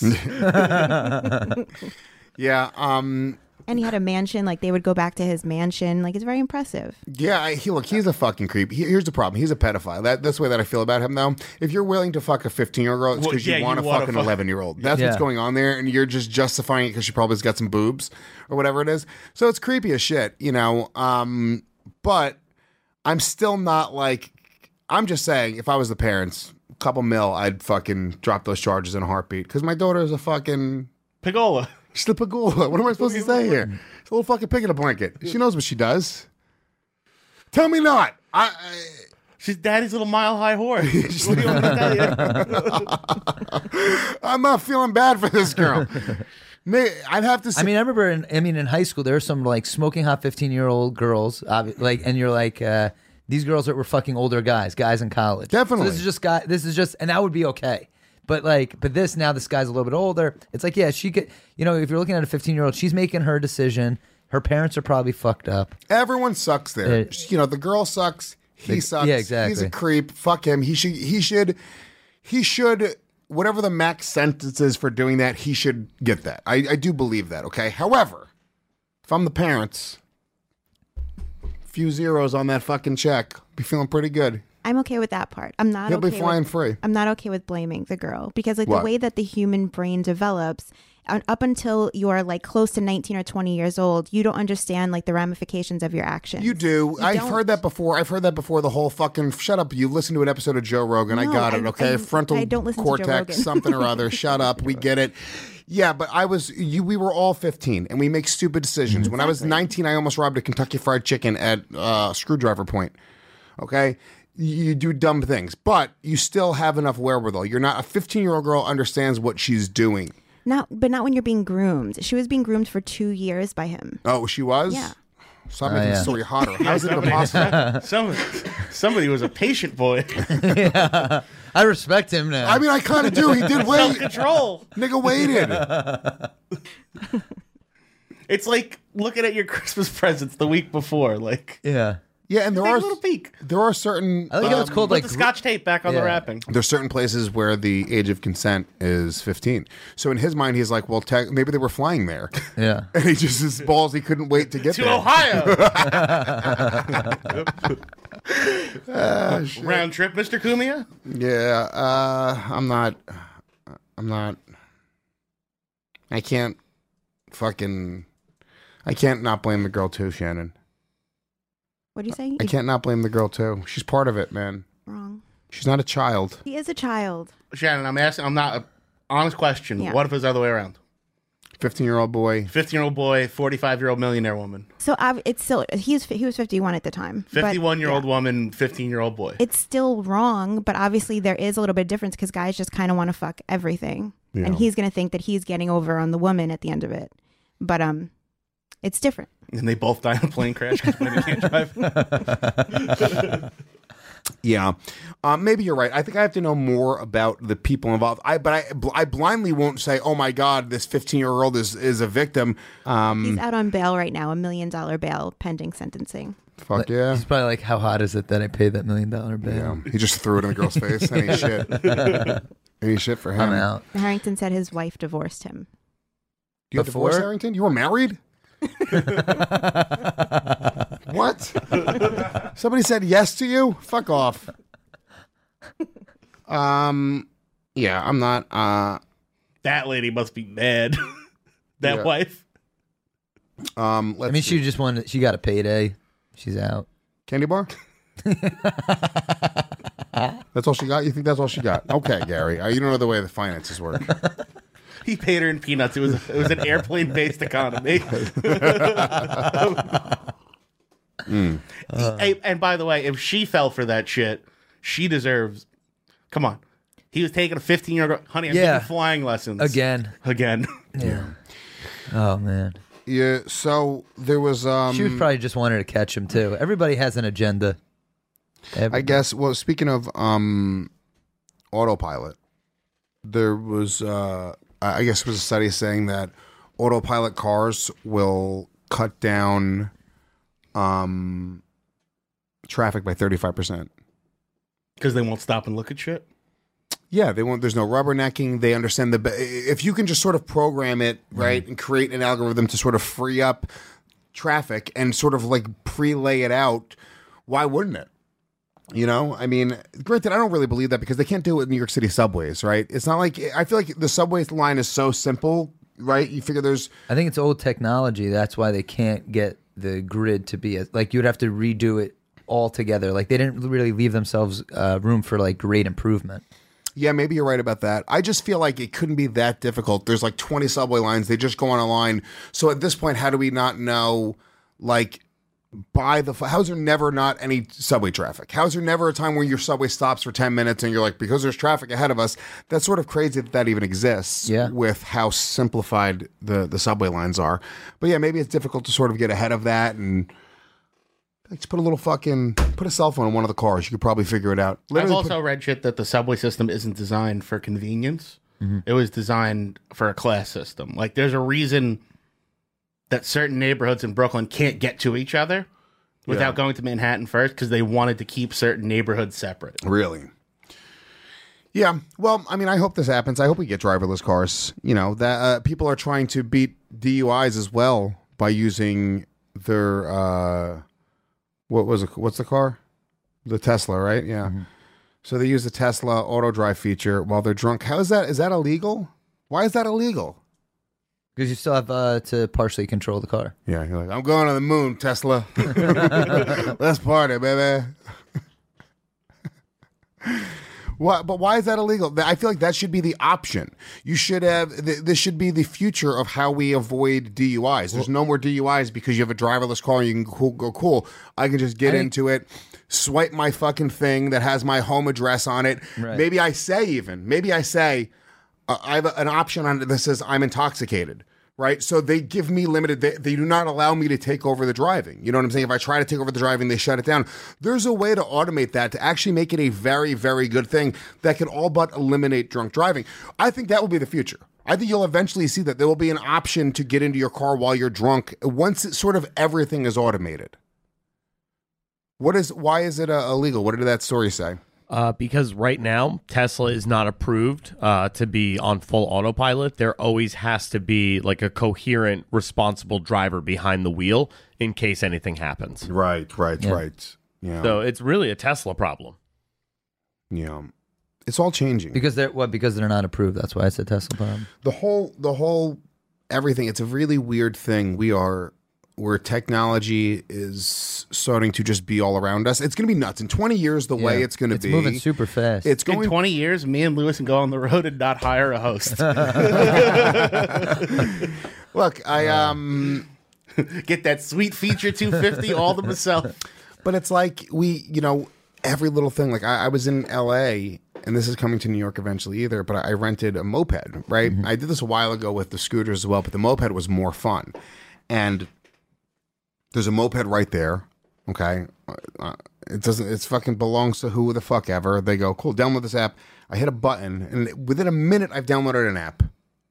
Yeah, um, And he had a mansion. Like they would go back to his mansion. Like it's very impressive. yeah. I, he, look, he's a fucking creep. He, here's the problem. He's a pedophile. That, that's the way that I feel about him, though. If you're willing to fuck a fifteen-year-old girl, it's Well, because yeah, you you want to wanna fuck an fuck- eleven-year-old. That's Yeah. what's going on there, and you're just justifying it because she probably's got some boobs or whatever it is. So it's creepy as shit, you know. Um, but I'm still not like. I'm just saying, if I was the parents, a couple mil, I'd fucking drop those charges in a heartbeat because my daughter is a fucking. Pigola. She's the Pagula. What am I supposed to say here? She's a little fucking pig in a blanket. She knows what she does. Tell me not. I, I She's daddy's little mile high horse. What do you want me to tell you? I'm not feeling bad for this girl. May- I'd have to say. I mean, I remember. In, I mean, in high school, there were some like smoking hot fifteen-year-old girls, obvi- like, and you're like, uh, these girls that were fucking older guys, guys in college. Definitely. So this is just guy. This is just, and that would be okay. But like, but this now, this guy's a little bit older. It's like, yeah, she could. You know, if you're looking at a fifteen-year-old, she's making her decision. Her parents are probably fucked up. Everyone sucks there. Uh, you know, the girl sucks. He The- sucks. yeah, exactly. He's a creep. Fuck him. He should. He should. He should. Whatever the max sentence is for doing that, he should get that. I, I do believe that. Okay. However, if I'm the parents, few zeros on that fucking check, be feeling pretty good. I'm okay with that part. I'm not. He'll okay be flying with, free. I'm not okay with blaming the girl because like What? the way that the human brain develops, uh, up until you're like close to nineteen or twenty years old, you don't understand like the ramifications of your actions. You do. I've don't. heard that before. I've heard that before. The whole fucking shut up. You listened to an episode of Joe Rogan. I No, got it. I- Okay, I- frontal I don't listen to Joe cortex, Rogan. something or other. Shut up. We get it. Yeah, but I was you. We were all fifteen, and we make stupid decisions. When I was nineteen, I almost robbed a Kentucky Fried Chicken at uh, Screwdriver Point. Okay. You do dumb things, but you still have enough wherewithal. You're not a fifteen-year-old girl understands what she's doing. Not, but not when you're being groomed. She was being groomed for two years by him. Oh, she was? Yeah. So I'm Oh, making yeah. the story hotter. How is it even possible? Somebody, somebody was a patient boy. Yeah, I respect him now. I mean, I kind of do. He did wait. Self-control. Nigga waited. It's like looking at your Christmas presents the week before. Like, yeah. Yeah, and there take are a little peek. there are certain I like how it's um, called Put like the scotch tape back on Yeah. the wrapping. there's certain places where the age of consent is fifteen. So in his mind, he's like, well, te- maybe they were flying there, Yeah. and he just his balls. He couldn't wait to get To there. Ohio. Ah, Round trip, Mister Cumia? Yeah, uh, I'm not. I'm not. I can't fucking. I can't not blame the girl too, Shannon. What do you say? I can't not blame the girl too. She's part of it, man. Wrong. She's not a child. He is a child. Shannon, I'm asking, I'm not, a honest question. Yeah. What if it's the other way around? fifteen-year-old boy. fifteen-year-old boy, forty-five-year-old millionaire woman. So uh, it's still he's he was fifty-one at the time. but, fifty-one-year-old yeah. woman, fifteen-year-old boy. It's still wrong, but obviously there is a little bit of difference because guys just kind of want to fuck everything, Yeah. and he's gonna think that he's getting over on the woman at the end of it. But um, it's different. And they both die in a plane crash because they can't drive. Yeah, um, maybe you're right. I think I have to know more about the people involved. I but I I blindly won't say, "Oh my God, this fifteen-year-old is is a victim." Um, He's out on bail right now, a million dollar bail pending sentencing. Fuck yeah. He's probably like, how hot is it that I paid that million dollar bill? Yeah. He just threw it in the girl's face. Any shit. Any shit for him. I'm out. Harrington said his wife divorced him. You got divorced, Harrington? You were married? What? Somebody said yes to you? Fuck off. Um, yeah, I'm not. Uh, that lady must be mad. that Yeah. wife. Um, let's I mean, see. she just wanted. She got a payday. She's out. Candy bar? That's all she got? You think that's all she got? Okay, Gary. Uh, you don't know the way the finances work. He paid her in peanuts. It was it was an airplane based economy. Mm. Hey, and by the way, if she fell for that shit, she deserves. Come on, he was taking a fifteen year old. Honey, I'm Yeah. taking flying lessons Again. Again. Yeah. Oh man. Yeah. So there was. Um, She was probably just wanted to catch him too. Everybody has an agenda. I guess. Well, speaking of um, autopilot, there was. Uh, I guess it was a study saying that autopilot cars will cut down um, traffic by thirty-five percent. Because they won't stop and look at shit. Yeah, they won't. There's no rubbernecking. They understand the. If you can just sort of program it right Mm-hmm. and create an algorithm to sort of free up traffic and sort of like pre-lay it out, why wouldn't it? You know, I mean, granted, I don't really believe that because they can't do it with New York City subways, right? It's not like I feel like the subway line is so simple, right? You figure there's. I think it's old technology. That's why they can't get the grid to be as, like you'd have to redo it all together. Like they didn't really leave themselves uh, room for like great improvement. Yeah, maybe you're right about that. I just feel like it couldn't be that difficult. There's like twenty subway lines. They just go on a line. So at this point, how do we not know, like, by the... How's there never not any subway traffic? How's there never a time where your subway stops for ten minutes and you're like, because there's traffic ahead of us? That's sort of crazy that that even exists Yeah. with how simplified the, the subway lines are. But yeah, maybe it's difficult to sort of get ahead of that and... Just put a little fucking... Put a cell phone in one of the cars. You could probably figure it out. I've Literally also put- read shit that the subway system isn't designed for convenience. Mm-hmm. It was designed for a class system. Like, there's a reason that certain neighborhoods in Brooklyn can't get to each other without Yeah. going to Manhattan first because they wanted to keep certain neighborhoods separate. Really? Yeah. Well, I mean, I hope this happens. I hope we get driverless cars. You know, that uh, people are trying to beat D U Is as well by using their uh, what was it? What's the car? The Tesla, right? Yeah. So they use the Tesla auto drive feature while they're drunk. How is that? Is that illegal? Why is that illegal? Because you still have uh, to partially control the car. Yeah, you're like, I'm going to the moon, Tesla. Let's party, baby. What? But why is that illegal? I feel like that should be the option. You should have. Th- this should be the future of how we avoid D U Is. There's no more D U Is because you have a driverless car and you can cool, go cool. I can just get I think- into it, swipe my fucking thing that has my home address on it. Right. Maybe I say even. Maybe I say uh, I have a, an option on it that says I'm intoxicated. Right, so they give me limited. They, they do not allow me to take over the driving. You know what I'm saying? If I try to take over the driving, they shut it down. There's a way to automate that to actually make it a very, very good thing that can all but eliminate drunk driving. I think that will be the future. I think you'll eventually see that there will be an option to get into your car while you're drunk once it sort of everything is automated. What is? Why is it uh, illegal? What did that story say? Uh, because right now, Tesla is not approved uh, to be on full autopilot. There always has to be like a coherent, responsible driver behind the wheel in case anything happens. Right, right, Yeah. right. Yeah. So it's really a Tesla problem. Yeah. It's all changing. Because they're what? Because they're not approved. That's why it's a Tesla problem. The whole, the whole, everything. It's a really weird thing. We are where technology is starting to just be all around us. It's going to be nuts. In twenty years, the Yeah. way it's going to It's be. moving super fast. It's In going twenty years, me and Lewis can go on the road and not hire a host. Look, I um get that sweet feature two fifty all to myself. But it's like we, you know, every little thing. Like I, I was in L A, and this is coming to New York eventually either, but I, I rented a moped, right? Mm-hmm. I did this a while ago with the scooters as well, but the moped was more fun. And there's a moped right there, okay? Uh, it doesn't, it's fucking belongs to who the fuck ever. They go, cool, download this app. I hit a button, and within a minute, I've downloaded an app.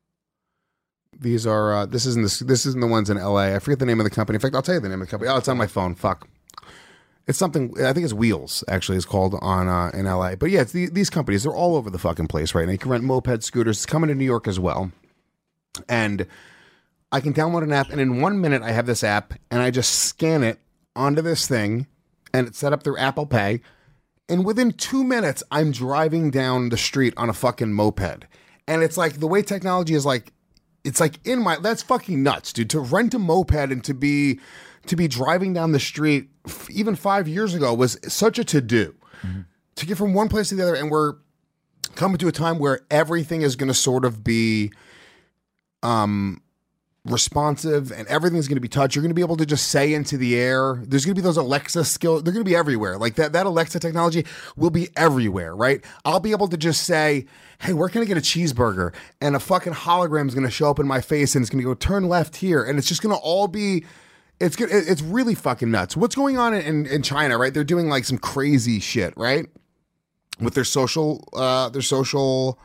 These are, uh, this isn't the, this isn't the ones in L A. I forget the name of the company. In fact, I'll tell you the name of the company. Oh, it's on my phone. Fuck. It's something, I think it's Wheels, actually, it's called on uh, in L A. But yeah, it's the, these companies, they're all over the fucking place right now. You can rent moped scooters. It's coming to New York as well. And I can download an app, and in one minute, I have this app, and I just scan it onto this thing, and it's set up through Apple Pay. And within two minutes, I'm driving down the street on a fucking moped. And it's like, the way technology is like, it's like in my, that's fucking nuts, dude. To rent a moped and to be, to be driving down the street, f- even five years ago, was such a to-do. Mm-hmm. To get from one place to the other, and we're coming to a time where everything is going to sort of be, um, responsive, and everything's going to be touched. You're going to be able to just say into the air. There's going to be those Alexa skills. They're going to be everywhere. Like that, that Alexa technology will be everywhere, right? I'll be able to just say, hey, where can I get a cheeseburger? And a fucking hologram is going to show up in my face, and it's going to go turn left here. And it's just going to all be, it's good. It's really fucking nuts. What's going on in, in China, right? They're doing like some crazy shit, right? With their social, uh, their social,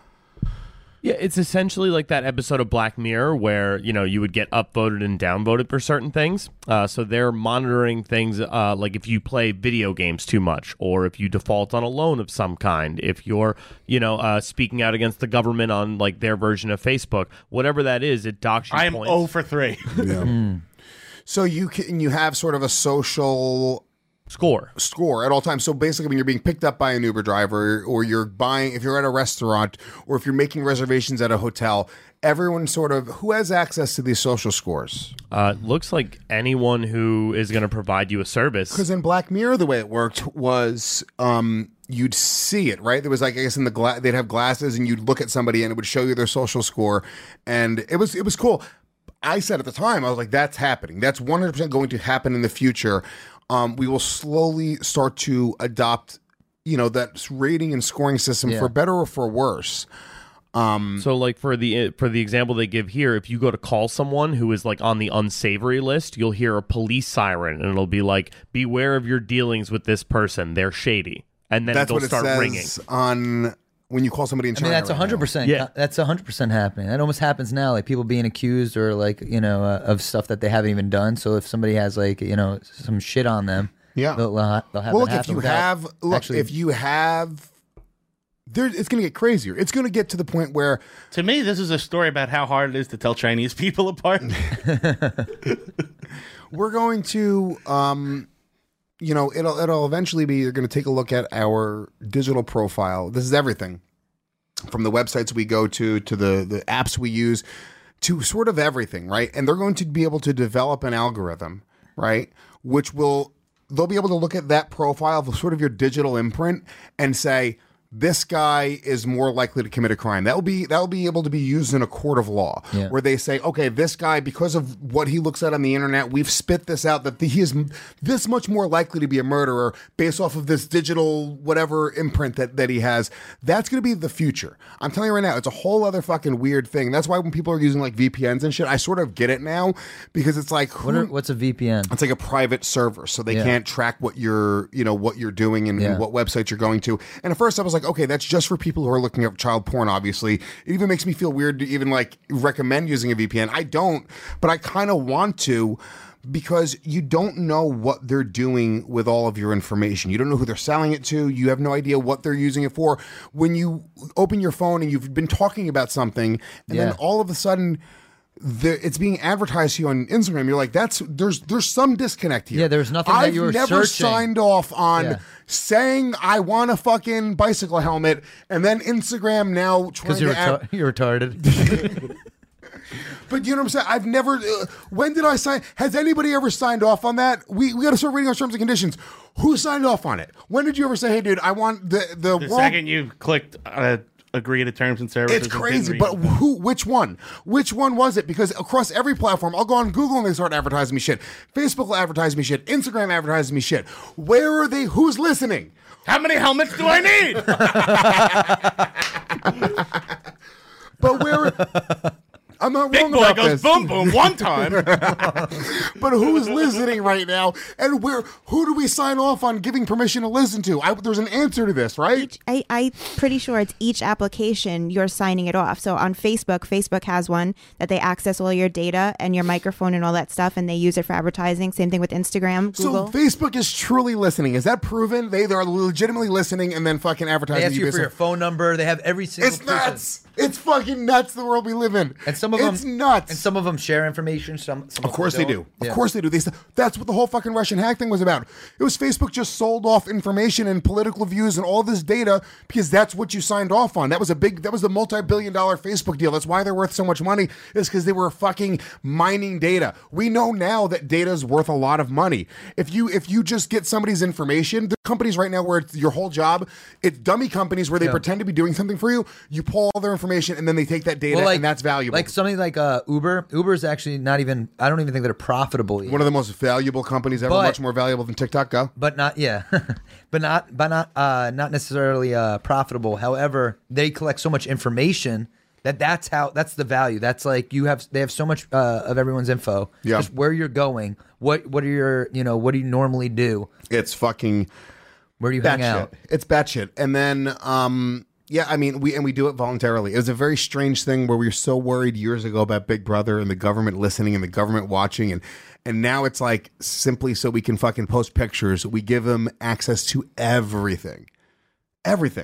Yeah, it's essentially like that episode of Black Mirror where, you know, you would get upvoted and downvoted for certain things. Uh, so they're monitoring things uh, like if you play video games too much, or if you default on a loan of some kind, if you're, you know, uh, speaking out against the government on like their version of Facebook, whatever that is, it docks your I'm points. zero for three. Yeah. So you can, you have sort of a social score score at all times. So basically, when you're being picked up by an Uber driver, or you're buying, if you're at a restaurant, or if you're making reservations at a hotel, everyone sort of, who has access to these social scores? Uh, looks like anyone who is going to provide you a service. Because in Black Mirror, the way it worked was um, you'd see it, right? There was like, I guess in the gla- they'd have glasses, and you'd look at somebody, and it would show you their social score, and it was it was cool. I said at the time, I was like, that's happening. That's one hundred percent going to happen in the future. Um, we will slowly start to adopt, you know, that rating and scoring system Yeah. for better or for worse. Um, So, like for the for the example they give here, if you go to call someone who is like on the unsavory list, you'll hear a police siren, and it'll be like, "Beware of your dealings with this person; they're shady." And then that's it'll what it start says ringing. on when you call somebody in I China. mean, that's right hundred now. percent. Yeah. That's hundred percent happening. That almost happens now. Like people being accused or like you know uh, of stuff that they haven't even done. So if somebody has like you know some shit on them, Yeah. they'll, uh, they'll have Well, that look, if happen you without have, look, actually- if you have, there, it's going to get crazier. It's going to get to the point where, To me, this is a story about how hard it is to tell Chinese people apart. we're going to, um, you know, it'll it'll eventually be. You're going to take a look at our digital profile. This is everything, from the websites we go to to the the apps we use, to sort of everything, right? And they're going to be able to develop an algorithm, right, which will they'll be able to look at that profile of sort of your digital imprint and say, this guy is more likely to commit a crime. That will be that will be able to be used in a court of law, Yeah. where they say, okay, this guy, because of what he looks at on the internet, we've spit this out that he is m- this much more likely to be a murderer based off of this digital whatever imprint that, that he has. That's going to be the future. I'm telling you right now, it's a whole other fucking weird thing. That's why when people are using like V P Ns and shit, I sort of get it now, because it's like, who, what are, what's a V P N? it's like a private server, so they Yeah. can't track what you're, you know, what you're doing and, and Yeah. what websites you're going to. And at first, I was like, okay, that's just for people who are looking at child porn. Obviously, it even makes me feel weird to even like recommend using a V P N. I don't, but I kind of want to, because you don't know what they're doing with all of your information. You don't know who they're selling it to. You have no idea what they're using it for. When you open your phone and you've been talking about something, and Yeah. then all of a sudden, the, it's being advertised to you on Instagram. You're like, that's there's there's some disconnect here. Yeah, there's nothing that I've you were never searching. signed off on Yeah. saying I want a fucking bicycle helmet, and then Instagram now trying Because to you're, ad- retar- you're retarded. But you know what I'm saying? I've never. Uh, when did I sign? Has anybody ever signed off on that? We we got to start reading our terms and conditions. Who signed off on it? When did you ever say, "Hey, dude, I want the the"? The world- second you clicked uh, agree to terms and services, It's and didn't crazy, read but them. who? Which one? Which one was it? Because across every platform, I'll go on Google and they start advertising me shit. Facebook will advertise me shit. Instagram advertises me shit. Where are they? Who's listening? How many helmets do I need? But where? I'm not Big wrong boy about goes this. boom boom one time. But who's listening right now? And where? Who do we sign off on giving permission to listen to? I, there's an answer to this, right? Each, I, I'm pretty sure it's each application you're signing it off. So on Facebook, Facebook has one that they access all your data and your microphone and all that stuff, and they use it for advertising. Same thing with Instagram, Google. So Facebook is truly listening. Is that proven? They are legitimately listening and then fucking advertising. They ask you based for your on- phone number. They have every single. It's nuts. It's fucking nuts. The world we live in. And some of it's them nuts. And some of them share information. Some, some Of course they do. don't. Yeah. Of course they do. They, s- that's what the whole fucking Russian hack thing was about. It was Facebook just sold off information and political views and all this data because that's what you signed off on. That was a big. That was the multi-billion dollar Facebook deal. That's why they're worth so much money. Is because they were fucking mining data. We know now that data is worth a lot of money. If you if you just get somebody's information, the companies right now where it's your whole job, it's dummy companies where they Yeah. pretend to be doing something for you. You pull all their information and then they take that data Well, like- and that's valuable. Like something like uh, Uber. Uber is actually not even. I don't even think they're profitable yet. One of the most valuable companies ever, But- much more valuable than TikTok. Go. But not yeah, but not but not uh, not necessarily uh, profitable. However, they collect so much information that that's how that's the value. That's like you have they have so much uh, of everyone's info. Yeah. Just where you're going. What what are your you know what do you normally do? It's fucking Where do you hang batshit. out? It's batshit. And then, um, yeah, I mean, we and we do it voluntarily. It was a very strange thing where we were so worried years ago about Big Brother and the government listening and the government watching, and and now it's like simply so we can fucking post pictures. We give them access to everything, everything.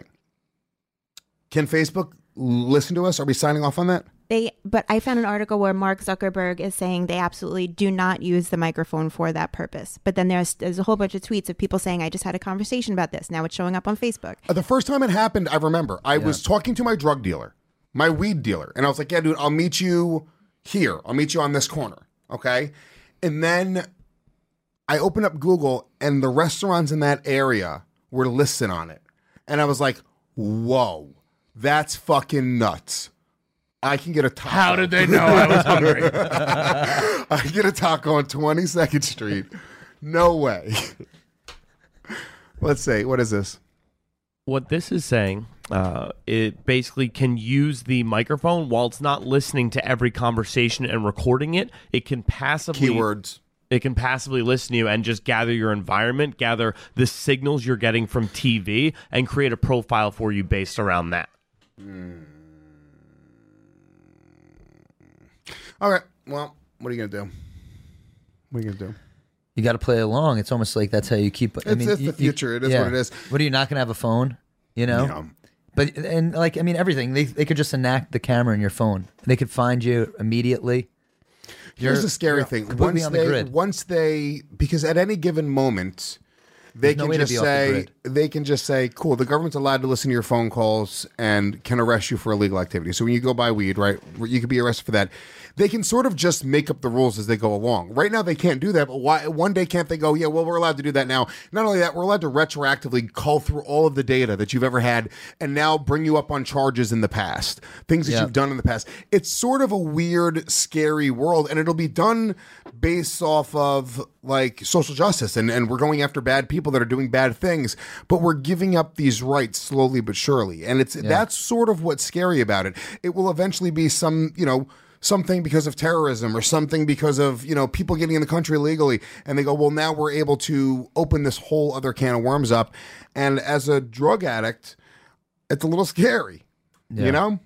Can Facebook listen to us? Are we signing off on that? They, but I found an article where Mark Zuckerberg is saying they absolutely do not use the microphone for that purpose. But then there's there's a whole bunch of tweets of people saying, "I just had a conversation about this. Now it's showing up on Facebook." Uh, The first time it happened, I remember I was talking to my drug dealer, my weed dealer, and I was like, "Yeah, dude, I'll meet you here. I'll meet you on this corner, okay?" And then I opened up Google, and the restaurants in that area were listed on it, and I was like, "Whoa, that's fucking nuts." I can get a taco. How did they know I was hungry? I can get a taco on twenty-second Street. No way. Let's see. What is this? What this is saying, uh, it basically can use the microphone while it's not listening to every conversation and recording it. It can passively Keywords. It can passively listen to you and just gather your environment, gather the signals you're getting from T V, and create a profile for you based around that. All right. Well, what are you gonna do? What are you gonna do? You got to play along. It's almost like that's how you keep. I It's- mean, it's you- the future. You, It is what it is. What are you not going to have a phone? You know. Yeah. But and like I mean everything they they could just enact the camera in your phone. They could find you immediately. Here's You're- the scary you're thing. completely Once on the they, grid. once they, because at any given moment, they There's no can way to just be off the say, grid. they can just say, cool, the government's allowed to listen to your phone calls and can arrest you for illegal activity. So when you go buy weed, right, you could be arrested for that. They can sort of just make up the rules as they go along. Right now, they can't do that, but why? One day can't they go, yeah, well, we're allowed to do that now. Not only that, we're allowed to retroactively cull through all of the data that you've ever had and now bring you up on charges in the past, things that Yeah. you've done in the past. It's sort of a weird, scary world, and it'll be done based off of like social justice, and, and we're going after bad people that are doing bad things, but we're giving up these rights slowly but surely. And it's that's sort of what's scary about it. It will eventually be some, you know, something because of terrorism or something because of, you know, people getting in the country illegally. And they go, well, now we're able to open this whole other can of worms up. And as a drug addict, it's a little scary, Yeah. you know?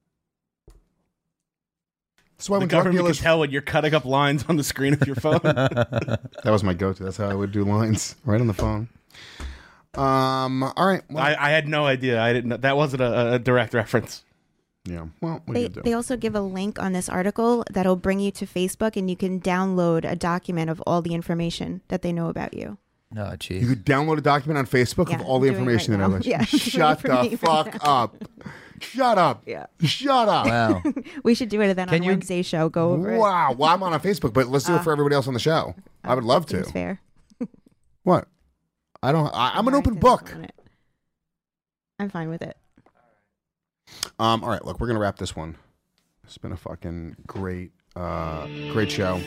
That's why The when drug government dealers, can tell when you're cutting up lines on the screen of your phone. that was my go-to. That's how I would do lines right on the phone. Um. All right. Well, I, I had no idea. I didn't know. That wasn't a, a direct reference. yeah. Well, what They, do you do? they also give a link on this article that'll bring you to Facebook, and you can download a document of all the information that they know about you. No, You geez. could download a document on Facebook Yeah, of all the I'm doing it information right that I now. was. Yeah, I'm doing Shut it for the me right fuck now. up. Shut up. Yeah. Shut up. Wow. We should do it then Can on you- Wednesday show. Go over it. Wow. Well, I'm on Facebook, but let's do it Uh, for everybody else on the show. I would love to. Seems fair. What? I don't. I, I'm an Alright, open then book. on it. I'm fine with it. Um. All right. Look, we're gonna wrap this one. It's been a fucking great, uh, great show.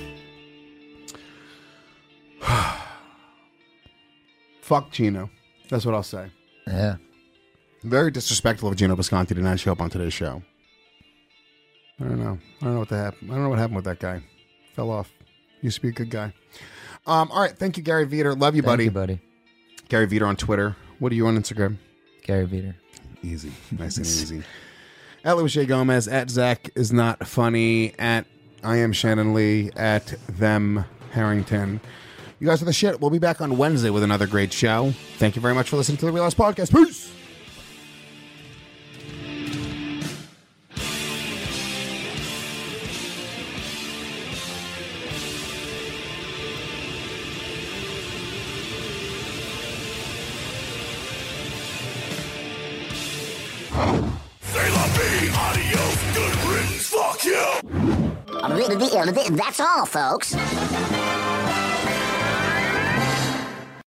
Fuck Gino. That's what I'll say. Yeah. Very disrespectful of Gino Bisconti to not show up on today's show. I don't know. I don't know what that happened. I don't know what happened with that guy. Fell off. Used to be a good guy. Um. All right. Thank you, Gary Veter. Love you, Thank buddy. you, buddy. Gary Veter on Twitter. What are you on Instagram? Gary Veter. Easy. Nice and easy. At Louis J. Gomez. At Zach is not funny. At I am Shannon Lee. At them Harrington. You guys are the shit. We'll be back on Wednesday with another great show. Thank you very much for listening to the Real Ass Podcast. Peace. Say la vie, adios, good riddance, fuck you! That's all, folks.